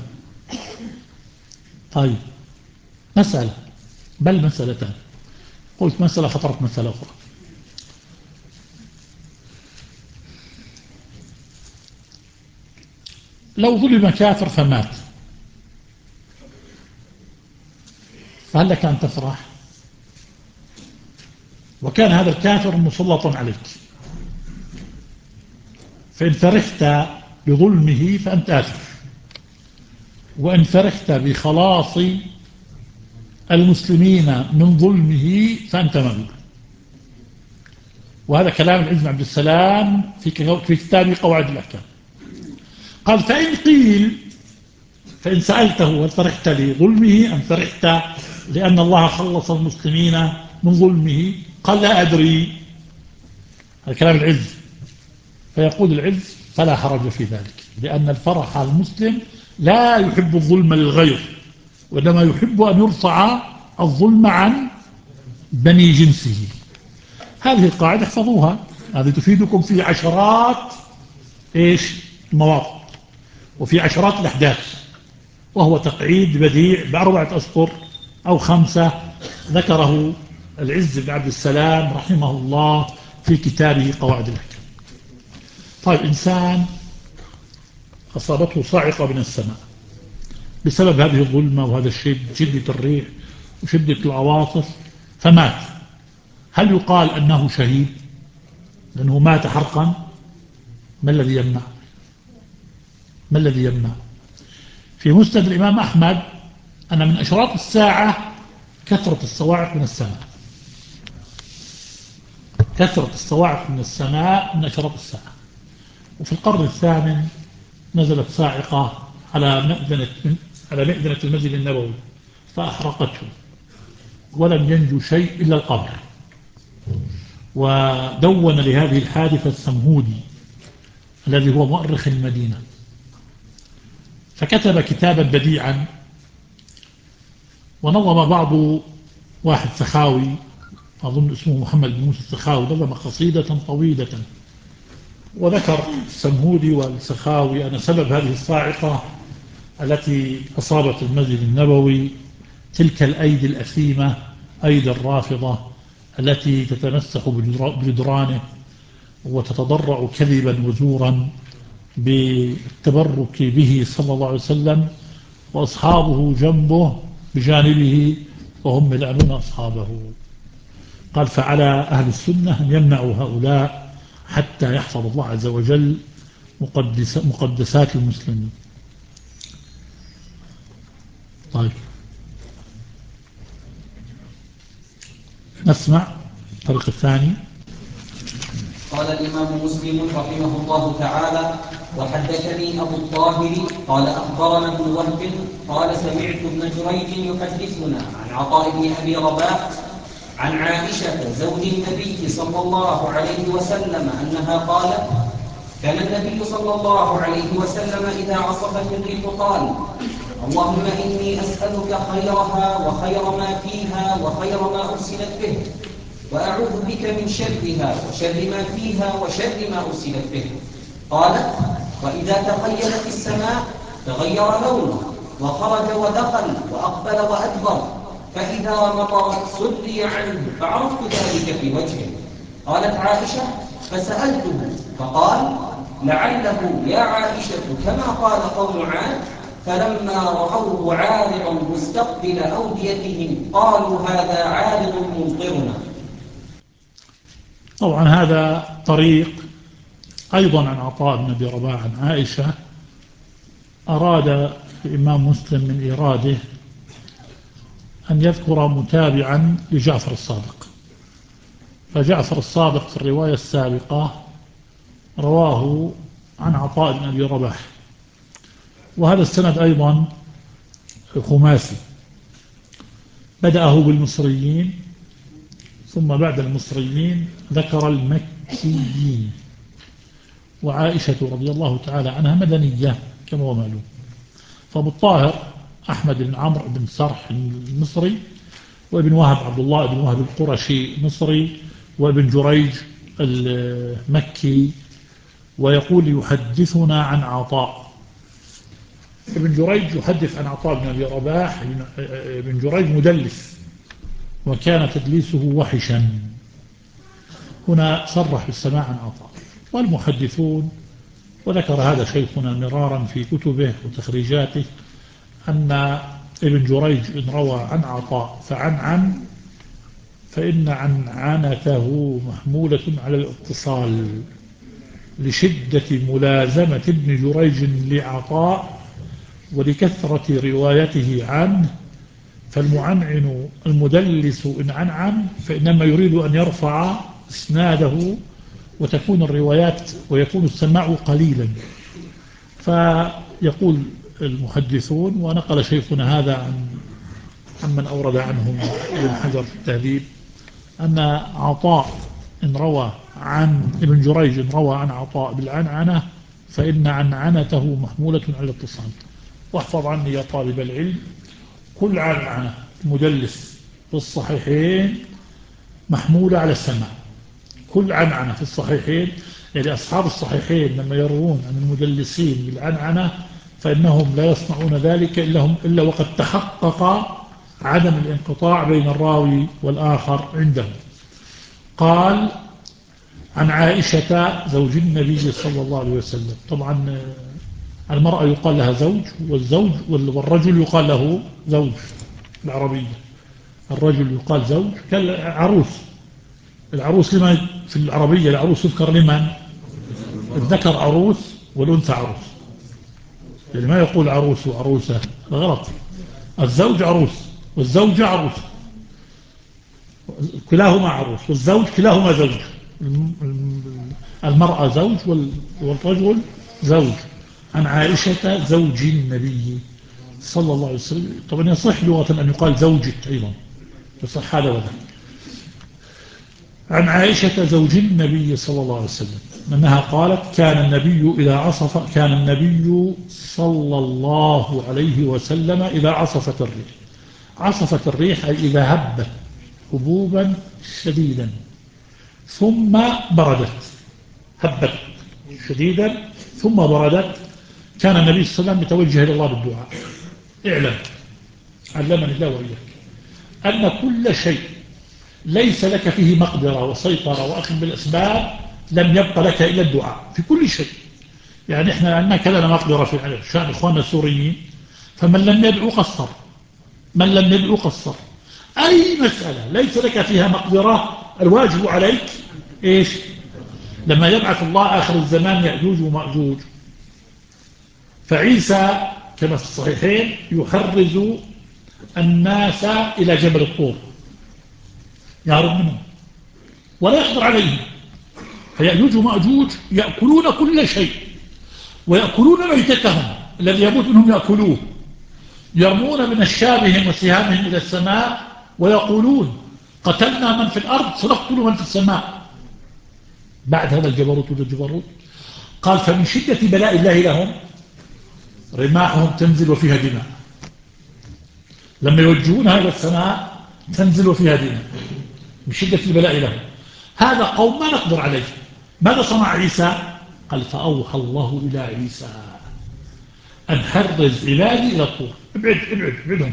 طيب مسألة بل مسألتان. قلت مسألة خطرت مسألة أخرى. لو ظلم كافر فمات فهل لك أن تفرح؟ وكان هذا الكافر مسلطا عليك فإن فرحت بظلمه فأنت آسف وإن فرحت بخلاص المسلمين من ظلمه فأنت مغلوب. وهذا كلام العز بن عبد السلام في كتاب قواعد الأحكام. قال فإن قيل فإن سألته هل فرحت لظلمه أم فرحت لأن الله خلص المسلمين من ظلمه قال لا أدري. هذا كلام العز. فيقول العز فلا حرج في ذلك لأن الفرح المسلم لا يحب الظلم للغير وإنما يحب أن يرفع الظلم عن بني جنسه. هذه القاعدة احفظوها، هذه تفيدكم في عشرات إيش المواطن وفي عشرات الأحداث، وهو تقعيد بديع بأربعة أسطر أو خمسة ذكره العز بن عبد السلام رحمه الله في كتابه قواعد الأحكام. طيب، إنسان أصابته صاعقة من السماء بسبب هذه الظلمة وهذا الشد، شدة الريح وشدة العواصف، فمات. هل يقال أنه شهيد لأنه مات حرقا؟ ما الذي يمنع؟ ما الذي يمنع؟ في مسند الإمام أحمد أن من أشراط الساعة كثرة الصواعق من السماء. كثرة الصواعق من السماء من أشراط الساعة. وفي القرن الثامن نزلت صاعقة على مئذنة على مئذنة المسجد النبوي فأحرقته، ولم ينجو شيء إلا القبر. ودون لهذه الحادثة السمهودي الذي هو مؤرخ المدينة، فكتب كتابا بديعا، ونظم بعض واحد سخاوي أظن اسمه محمد بن موسى السخاوي، نظم قصيدة طويلة وذكر السمهودي والسخاوي أن سبب هذه الصاعقة التي أصابت المسجد النبوي تلك الأيدي الأثيمة، أيدي الرافضة التي تتمسح بجدرانه وتتضرع كذبا وزورا بالتبرك به صلى الله عليه وسلم، وأصحابه جنبه بجانبه وهم يلعنون أصحابه. قال: فعلى أهل السنة أن يمنعوا هؤلاء حتى يحفظ الله عز وجل مقدس مقدسات المسلمين. طيب، نسمع الطريق الثاني. قال الإمام مسلم رحمه الله تعالى: وحدثني أبو الطاهر قال أخبرنا ابن وهب قال سمعت ابن جريج يحدثنا عن عطاء بن أبي رباح عن عائشة زوج النبي صلى الله عليه وسلم أنها قالت: كان النبي صلى الله عليه وسلم إذا عصفت الريح قال: اللهم إني أسألك خيرها وخير ما فيها وخير ما أرسلت به، وأعوذ بك من شرها وشر ما فيها وشر ما أرسلت به. قالت: وإذا تخيلت السماء تغير لونه وخرج ودخل وأقبل وأدبر، فإذا مطرت سري عنه فعرفت ذلك في وجهه. قالت عائشة: فسألته فقال: لعله يا عائشة كما قال قوم عاد، فلما رأوه عارضا مستقبل أوديتهم قالوا هذا عارض ممطرنا. طبعا هذا طريق أيضا عن عطاء بن أبي رباح عن عائشة. أراد الإمام مسلم من إيراده أن يذكر متابعا لجعفر الصادق، فجعفر الصادق في الرواية السابقة رواه عن عطاء بن أبي رباح، وهذا السند أيضا خماسي، بدأه بالمصريين ثم بعد المصريين ذكر المكيين، وعائشة رضي الله تعالى عنها مدنية كما هو معلوم. فأبو الطاهر أحمد بن عمرو بن سرح المصري، وابن وهب عبد الله بن وهب القرشي مصري، وابن جريج المكي، ويقول يحدثنا عن عطاء. ابن جريج يحدث عن عطاء بن أبي رباح. ابن جريج مدلس وكان تدليسه وحشا، هنا صرح بالسماع عن عطاء. والمحدثون، وذكر هذا شيخنا مرارا في كتبه وتخريجاته، أن ابن جريج إن روى عن عطاء فعن عن فإن عن عنته محمولة على الاتصال لشدة ملازمة ابن جريج لعطاء ولكثرة روايته عنه. فالمعنعن المدلس إن عن عن فإنما يريد أن يرفع إسناده وتكون الروايات ويكون السماع قليلا. فيقول المحدثون، ونقل شيخنا هذا عن عمن أورد عنهم ابن حجر في التهذيب، أن عطاء إن روى عن ابن جريج إن روى عن عطاء بالعنعنة فإن عنعنته محمولة على الاتصال. واحفظ عني يا طالب العلم، كل عنعنة مدلس في الصحيحين محمولة على السماع. كل عنعنة في الصحيحين، يعني أصحاب الصحيحين لما يروون عن المدلسين بالعنعنة فإنهم لا يصنعون ذلك إلا, هم إلا وقد تحقق عدم الانقطاع بين الراوي والآخر عندهم. قال عن عائشة زوج النبي صلى الله عليه وسلم. طبعا المرأة يقال لها زوج، والزوج والرجل يقال له زوج العربية. الرجل يقال زوج كالعروس. العروس لما في العربية العروس يذكر لمن؟ الذكر عروس والأنثى عروس، يعني ما يقول عروس وعروسة، غلط. الزوج عروس والزوجة عروس، كلاهما عروس، والزوج كلاهما زوج. المرأة زوج والرجل زوج. عن عائشة زوج النبي صلى الله عليه وسلم. طبعا يصح لغة أن يقال زوجة أيضا، يصح هذا وذاك. عن عائشة زوج النبي صلى الله عليه وسلم أنها قالت كان النبي إذا عصف كان النبي صلى الله عليه وسلم إذا عصفت الريح. عصفت الريح أي إذا هبت هبوبا شديدا ثم بردت. هبت شديدا ثم بردت. كان النبي صلى الله عليه وسلم يتوجه إلى الله بالدعاء. اعلم علمني الله وإياك أن كل شيء ليس لك فيه مقدرة وسيطرة وأخذ بالأسباب لم يبقى لك إلا الدعاء في كل شيء. يعني إحنا عندنا كلنا مقدرة في شأن إخواننا السوريين، فمن لم يدعو قصر، من لم يدعو قصر. أي مسألة ليس لك فيها مقدرة الواجب عليك إيش؟ لما يبعث الله آخر الزمان يأجوج ومأجوج، فعيسى كما في الصحيحين يحرز الناس إلى جبل الطور يهرب منهم ولا يقدر عليهم، فيأجوج ومأجوج يأكلون كل شيء ويأكلون ميتتهم الذي يموت منهم يأكلوه، يرمون من أشابهم وسهامهم إلى السماء ويقولون قتلنا من في الأرض سنقتل من في السماء. بعد هذا الجبروت والجبروت قال فمن شدة بلاء الله لهم رماحهم تنزل وفيها دماء. لما يوجهونها إلى السماء تنزل وفيها دماء من شدة البلاء لهم. هذا قوم ما نقدر عليه. ماذا صنع عيسى؟ قال فأوحى الله إلى عيسى أن حرز عبادي إلى الطور. ابعد ابعد ابعدهم.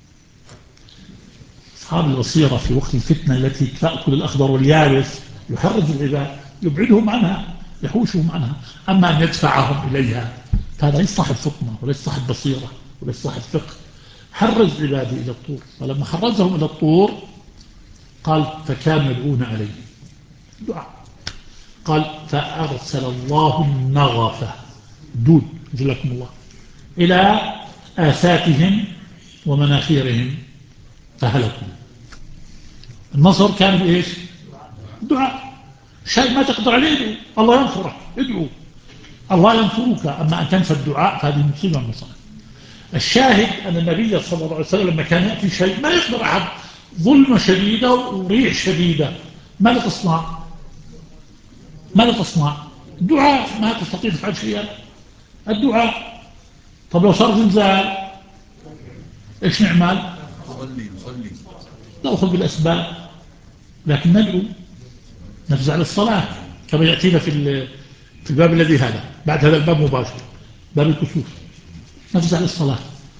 أصحاب البصيرة في وقت الفتنة التي تأكل الأخضر واليابس يحرز العباد، يبعدهم عنها، يحوشهم عنها. أما أن يدفعهم إليها فهذا ليس صاحب فطنة وليس صاحب بصيرة وليس صاحب فقه. حرز عبادي إلى الطور. فلما حرزهم إلى الطور قال فكانوا يدعون عليه دعاء. قال فأرسل الله النغفة دود جلكم الله إلى آساتهم ومناخيرهم فهلكوا. النصر كان بإيش؟ دعاء. شيء ما تقدر عليه ادعو الله ينصرك، ادعو الله ينصرك. أما أن تنسى الدعاء فهذه مصيبة مصيبة. الشاهد أن النبي صلى الله عليه وسلم لما كان يأتي شيء ما يقدر أحد، ظلمة شديدة وريح شديدة، ماذا تصنع؟ ماذا تصنع؟ الدعاء. ما تستطيع تفعل شيئا، الدعاء. طب لو صار زلزال ايش نعمل؟ نصلي نصلي نأخذ بالأسباب، لكن ندعو، نفزع للصلاة كما يأتينا في في الباب الذي هذا بعد هذا الباب مباشر، باب الكسوف، نفزع للصلاة.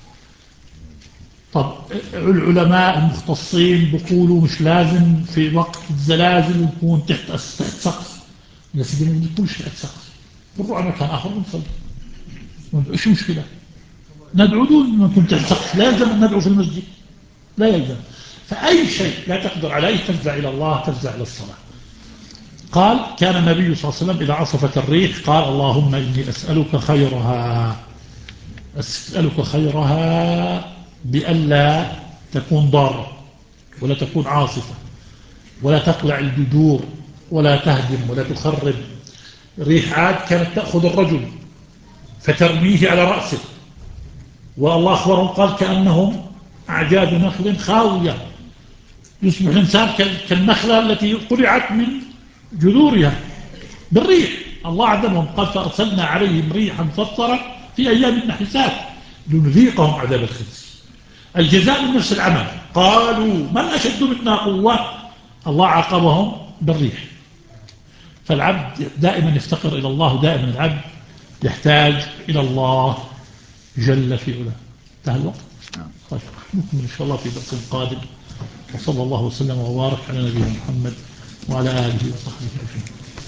طب العلماء المختصين بيقولوا مش لازم في وقت الزلازل يكون تحت تحت سقف، يا سيدي ما يكونش تحت سقف، نروح على مكان آخر ونصلي، ايش مشكلة؟ ندعو دون ما نكون تحت سقف، لا يلزم أن ندعو في المسجد، لا يلزم. فأي شيء لا تقدر عليه تفزع إلى الله، تفزع إلى الصلاة. قال كان النبي صلى الله عليه وسلم إذا عصفت الريح قال اللهم إني أسألك خيرها، أسألك خيرها بألا تكون ضارة ولا تكون عاصفة ولا تقلع الجذور ولا تهدم ولا تخرب. ريح عاد كانت تأخذ الرجل فترميه على رأسه، والله أخبرهم قال كأنهم أعجاز نخل خاوية، يصبح الإنسان كالنخلة التي قلعت من جذورها بالريح. الله عذبهم قال فأرسلنا عليهم ريحا صرصرا في أيام نحسات لنذيقهم عذاب الخزي. الجزاء من نفس العمل. قالوا من أشد منا قوة الله عاقبهم بالريح. فالعبد دائما يفتقر إلى الله، دائما العبد يحتاج إلى الله جل في علاه. انتهى الوقت؟ طيب نكمل إن شاء الله في درس قادم. وصلى الله وسلم وبارك على نبينا محمد وعلى آله وصحبه أجمعين.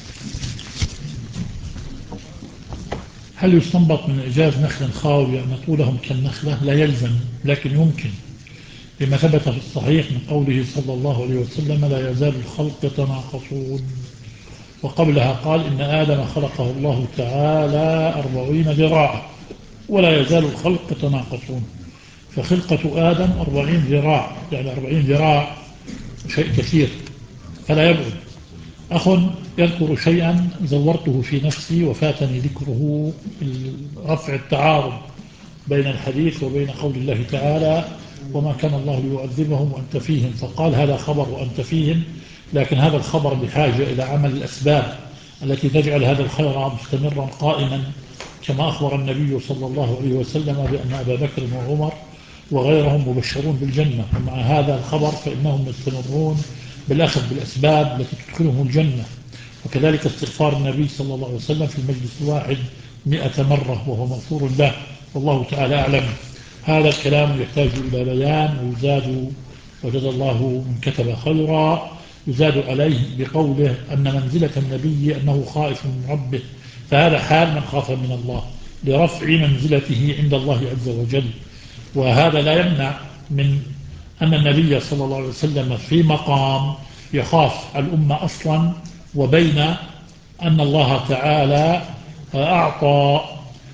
هل يستنبط من إعجاز نخل خاوية أن طولهم كالنخلة؟ لا يلزم، لكن يمكن، لما ثبت في الصحيح من قوله صلى الله عليه وسلم: لا يزال الخلق يتناقصون. وقبلها قال: إن آدم خلقه الله تعالى أربعين ذراعا ولا يزال الخلق يتناقصون. فخلقة آدم أربعين ذراع، يعني أربعين ذراع شيء كثير، فلا يبعد. أخ يذكر شيئا زورته في نفسي وفاتني ذكره، رفع التعارض بين الحديث وبين قول الله تعالى: وما كان الله ليعذبهم وأنت فيهم، فقال هذا خبر وأنت فيهم، لكن هذا الخبر بحاجة إلى عمل الأسباب التي تجعل هذا الخير مستمرا قائما، كما أخبر النبي صلى الله عليه وسلم بأن أبا بكر وعمر وغيرهم مبشرون بالجنة، ومع هذا الخبر فإنهم يستمرون بالأخذ بالأسباب التي تدخلهم الجنة. وكذلك استغفار النبي صلى الله عليه وسلم في المجلس الواحد مئة مرة وهو مغفور له، والله تعالى أعلم. هذا الكلام يحتاج إلى بيان ويزاد، وجزى الله من كتب خيرا، يزاد عليه بقوله أن منزلة النبي أنه خائف من ربه، فهذا حال من خاف من الله لرفع منزلته عند الله عز وجل. وهذا لا يمنع من أن النبي صلى الله عليه وسلم في مقام يخاف الأمة أصلا، وبين أن الله تعالى أعطى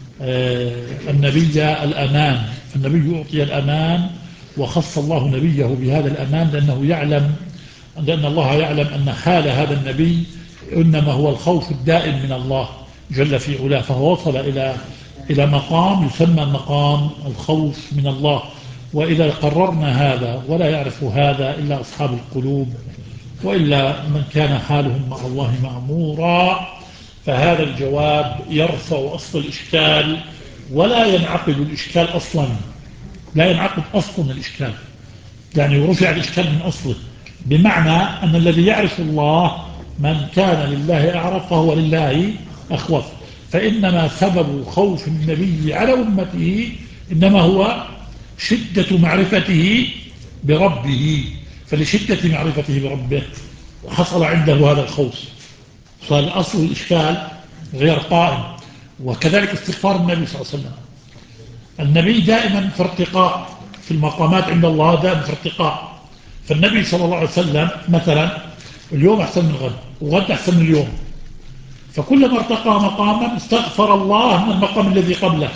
النبي الأمان، فالنبي يعطي الأمان، وخص الله نبيه بهذا الأمان لأنه يعلم، لأن الله يعلم أن حال هذا النبي إنما هو الخوف الدائم من الله جل في علاه، فهو وصل إلى إلى مقام يسمى مقام الخوف من الله. وإذا قررنا هذا، ولا يعرف هذا إلا أصحاب القلوب، وإلا من كان حالهم مع الله معمورا، فهذا الجواب يرفع أصل الإشكال، ولا ينعقد الإشكال أصلا، لا ينعقد أصلا الإشكال، يعني يرفع الإشكال من أصله، بمعنى أن الذي يعرف الله من كان لله أعرف فهو لله أخوف. فإنما سبب خوف النبي على أمته إنما هو شدة معرفته بربه، فلشدة معرفته بربه حصل عنده هذا الخوف، فالأصل الإشكال غير قائم. وكذلك استغفار النبي صلى الله عليه وسلم، النبي دائما في ارتقاء في المقامات عند الله، دائما في ارتقاء. فالنبي صلى الله عليه وسلم مثلا اليوم أحسن من غد، وغد أحسن من اليوم، فكلما ارتقى مقاما استغفر الله من المقام الذي قبله،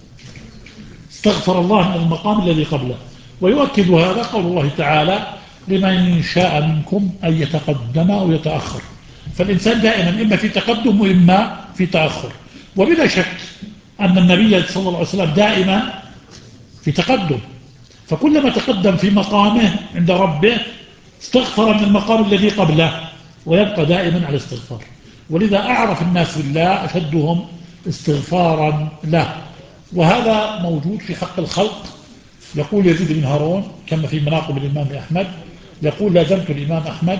استغفر الله من المقام الذي قبله. ويؤكد هذا قول الله تعالى: لمن شاء منكم أن يتقدم أو يتأخر. فالإنسان دائما إما في تقدم وإما في تأخر، وبلا شك أن النبي صلى الله عليه وسلم دائما في تقدم، فكلما تقدم في مقامه عند ربه استغفر من المقام الذي قبله، ويبقى دائما على استغفار. ولذا أعرف الناس بالله أشدهم استغفارا له، وهذا موجود في حق الخلق. يقول يزيد بن هارون كما في مناقب الإمام أحمد، يقول: لازمت الإمام أحمد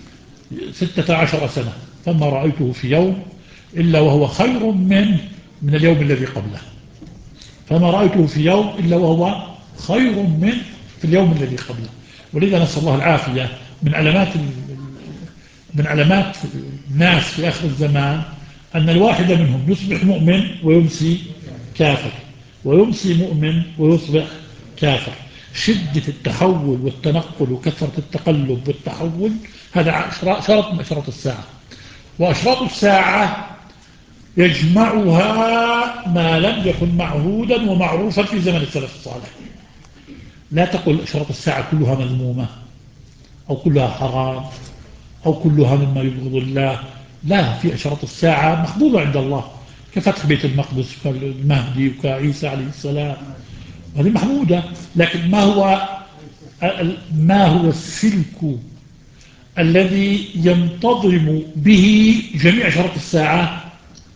ستة عشر سنة فما رأيته في يوم إلا وهو خير من من اليوم الذي قبله، فما رأيته في يوم إلا وهو خير من في اليوم الذي قبله. ولذا نسأل الله العافية. من علامات من علامات الناس في آخر الزمان أن الواحد منهم يصبح مؤمن ويمسي كافر، ويمسي مؤمن ويصبح كافر. شدة التحول والتنقل وكثرة التقلب والتحول هذا شرط من أشراط الساعة. وأشراط الساعة يجمعها ما لم يكن معهودا ومعروفا في زمن السلف الصالح. لا تقل أشراط الساعة كلها مذمومة أو كلها حرام أو كلها مما يبغض الله، لا، في أشراط الساعة محبوبة عند الله، كفتح بيت المقدس كالمهدي وكعيسى عليه السلام، هذه محمودة. لكن ما هو ما هو السلك الذي ينتظم به جميع أشراط الساعة؟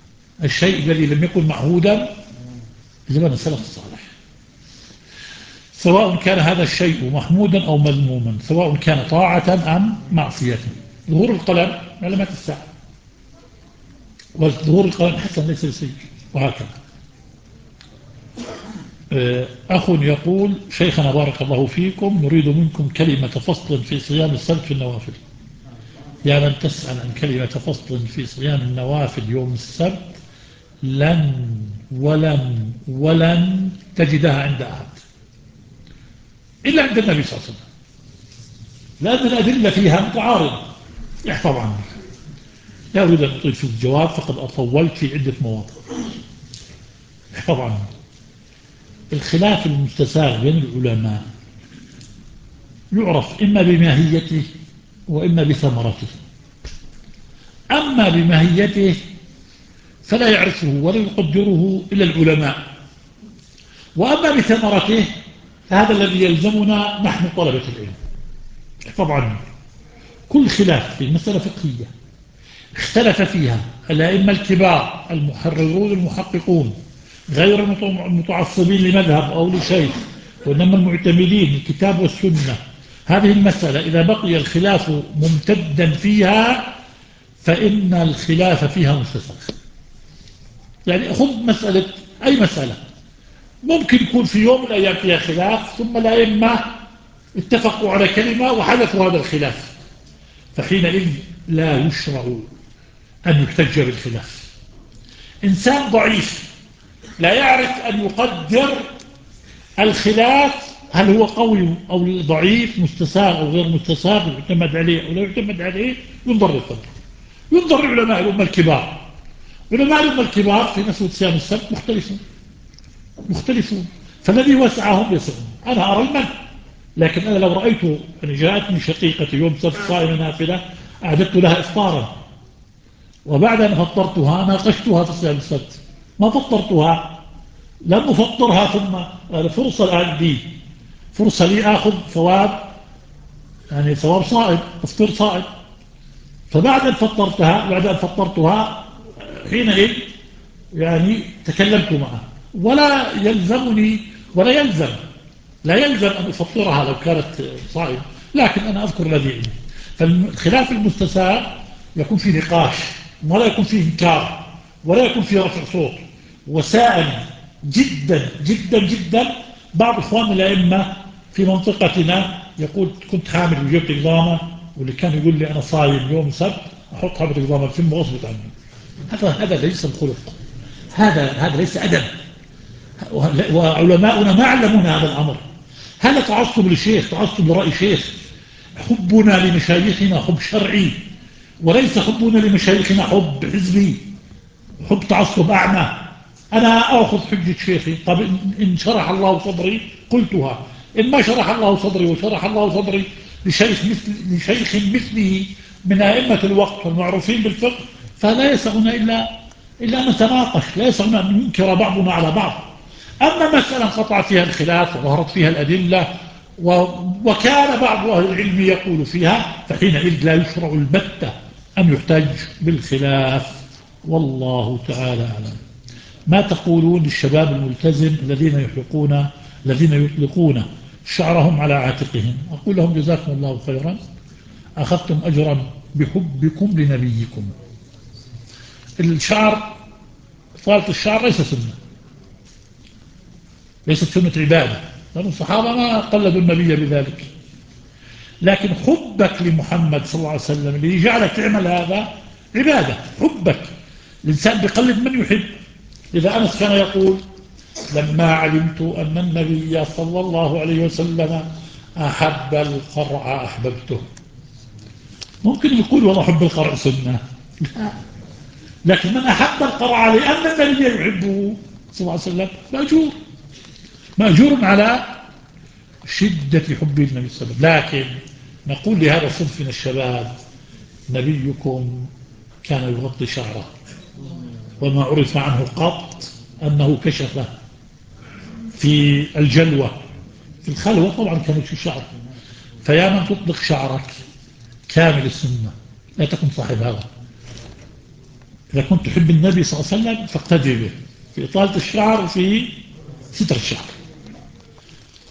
الشيء الذي لم يكن معهودا في زمن السلف الصالح. سواء كان هذا الشيء محمودا أو مذموما، سواء كان طاعة أم معصية. ظهور القلم علامات الساعة، وظهور القلم حسن ليس سيء، وهكذا. أخ يقول: شيخنا بارك الله فيكم، نريد منكم كلمة فصل في صيام السبت في النوافل. يا من تسأل عن كلمة فصل في صيام النوافل يوم السبت، لن ولن ولن تجدها عند أحد إلا عند النبي صلى الله عليه وسلم، لأن الأدلة فيها متعارضة. احفظ عني، لا أريد أن أطيل في الجواب فقد أطولت في عدة مواضع. احفظ عني. الخلاف المستساغ بين العلماء يعرف إما بماهيته وإما بثمرته. أما بماهيته فلا يعرفه ولا يقدره إلا العلماء، وأما بثمرته هذا الذي يلزمنا نحن طلبة العلم. طبعا كل خلاف في مسألة فقهية اختلف فيها الأئمة الكبار المحررون المحققون غير المتعصبين لمذهب أو لشيء، وإنما المعتمدين الكتاب والسنة، هذه المسألة إذا بقي الخلاف ممتدا فيها فإن الخلاف فيها مستساغ. يعني خذ مسألة، أي مسألة ممكن يكون في يوم من الأيام فيها خلاف، ثم الأئمة اتفقوا على كلمة وحدثوا هذا الخلاف، فحينئذ لا يشرع أن يحتج بالخلاف. إنسان ضعيف لا يعرف أن يقدر الخلاف، هل هو قوي أو ضعيف، مستساغ أو غير مستساغ، يعتمد عليه أو لا يعتمد عليه، ينظر للقدر. ينظر لعلماء الأمة الكبار. علماء الأمة الكبار في مسألة صيام السبت مختلفون مختلفون فالذي وسعهم يسعون. أنا أرى المنع، لكن أنا لو رأيت أن جاءتني شقيقتي يوم سبت صائمة نافلة أعددت لها إفطارا، وبعد أن فطرتها ناقشتها في صيام السبت، ما فطرتها، لم أفطرها، ثم فرصة الآن دي فرصة لي أخذ ثواب، يعني ثواب صائم، أفطر صائم. فبعد أن فطرتها بعد أن فطرتها حينئذ يعني تكلمت معها، ولا يلزمني ولا يلزم لا يلزم أن أفطرها لو كانت صائمة، لكن أنا أذكر الذي عندي. فالخلاف المستساغ يكون فيه نقاش، ولا يكون فيه إنكار، ولا يكون فيه رفع صوت، وسائل جدا جدا جدا. بعض إخواننا الأئمة في منطقتنا يقول: كنت حامل وجبت إقضامة، واللي كان يقول لي أنا صايم يوم سبت أحط حبة إقضامة في فم وأصبت عني. هذا هذا ليس الخلق، هذا هذا ليس أدب، وعلماؤنا ما علمونا هذا الأمر. هذا تعصب لشيخ، تعصب لرأي شيخ. حبنا لمشايخنا حب شرعي، وليس حبنا لمشايخنا حب حزبي، حب تعصب أعمى. أنا أخذ حجة شيخي، طب إن شرح الله صدري قلتها، إن ما شرح الله صدري وشرح الله صدري لشيخ مثل لشيخ مثله من أئمة الوقت والمعروفين بالفقه، فلا يسعنا إلا إلا أن نتناقش، لا يسعنا أن ينكر بعضنا على بعض. أما مسألة انقطع فيها الخلاف وظهرت فيها الأدلة وكان بعض أهل العلم يقول فيها، فحينئذ لا يشرع البتة أن يحتج بالخلاف. والله تعالى أعلم. ما تقولون للشباب الملتزم الذين يحلقون الذين يطلقون شعرهم على عاتقهم؟ أقول لهم: جزاكم الله خيرا، أخذتم أجرا بحبكم لنبيكم. الشعر، إطالة الشعر ليس سنة، ليست سنة عبادة، لأن الصحابة ما قلدوا النبي بذلك. لكن حبك لمحمد صلى الله عليه وسلم اللي يجعلك تعمل هذا عبادة. حبك، الإنسان بيقلد من يحب. إذا أنس كان يقول: لما علمت أن النبي صلى الله عليه وسلم أحب القرع أحببته. ممكن يقول: والله حب القرع سنة، لكن من أحب القرع لأن النبي يحبه صلى الله عليه وسلم مأجور مأجور على شدة حب النبي صلى الله عليه وسلم. لكن نقول لهذا الصنف من الشباب: نبيكم كان يغطي شعره، وما عرف عنه قط أنه كشفه في الجلوة، في الخلوة طبعا كان يكشف شعره. فيا من تطلق شعرك كامل السنة، لا تكن صاحب هوى. إذا كنت تحب النبي صلى الله عليه وسلم فاقتدي به في إطالة الشعر وفي ستر الشعر.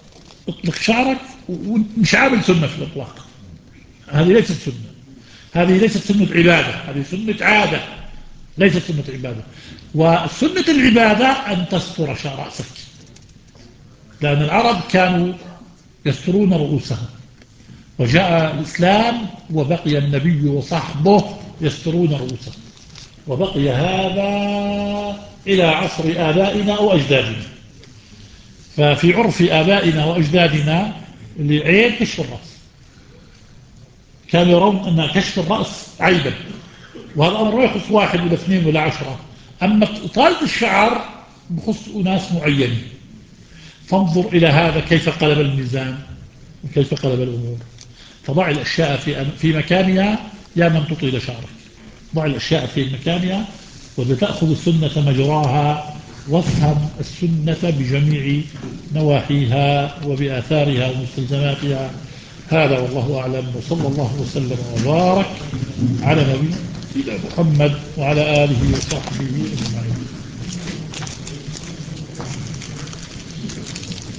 اطلق شعرك ومش عامل سنة في الإطلاق. هذه ليست سنة، هذه ليست سنة عبادة، هذه سنة عادة، ليست سنة عبادة. وسنة العبادة أن تستر شعر رأسك، لأن العرب كانوا يسترون رؤوسهم، وجاء الإسلام وبقي النبي وصحبه يسترون رؤوسهم، وبقي هذا إلى عصر آبائنا أو أجدادنا. ففي عرف آبائنا وأجدادنا العيب كشف الرأس، كانوا يرون أن كشف الرأس عيبا، وهذا أمر يخص واحد ولا اثنين ولا عشرة. أما إطالة الشعر بخص أناس معينين. فانظر إلى هذا كيف قلب الميزان وكيف قلب الأمور. فضع الأشياء في في مكانها يا من تطيل شعرك، ضع الأشياء في مكانها وتأخذ السنة مجراها، وافهم السنة بجميع نواحيها وبآثارها ومستلزماتها. هذا والله أعلم، وصلى الله وسلم وبارك على نبينا محمد وعلى آله وصحبه أجمعين.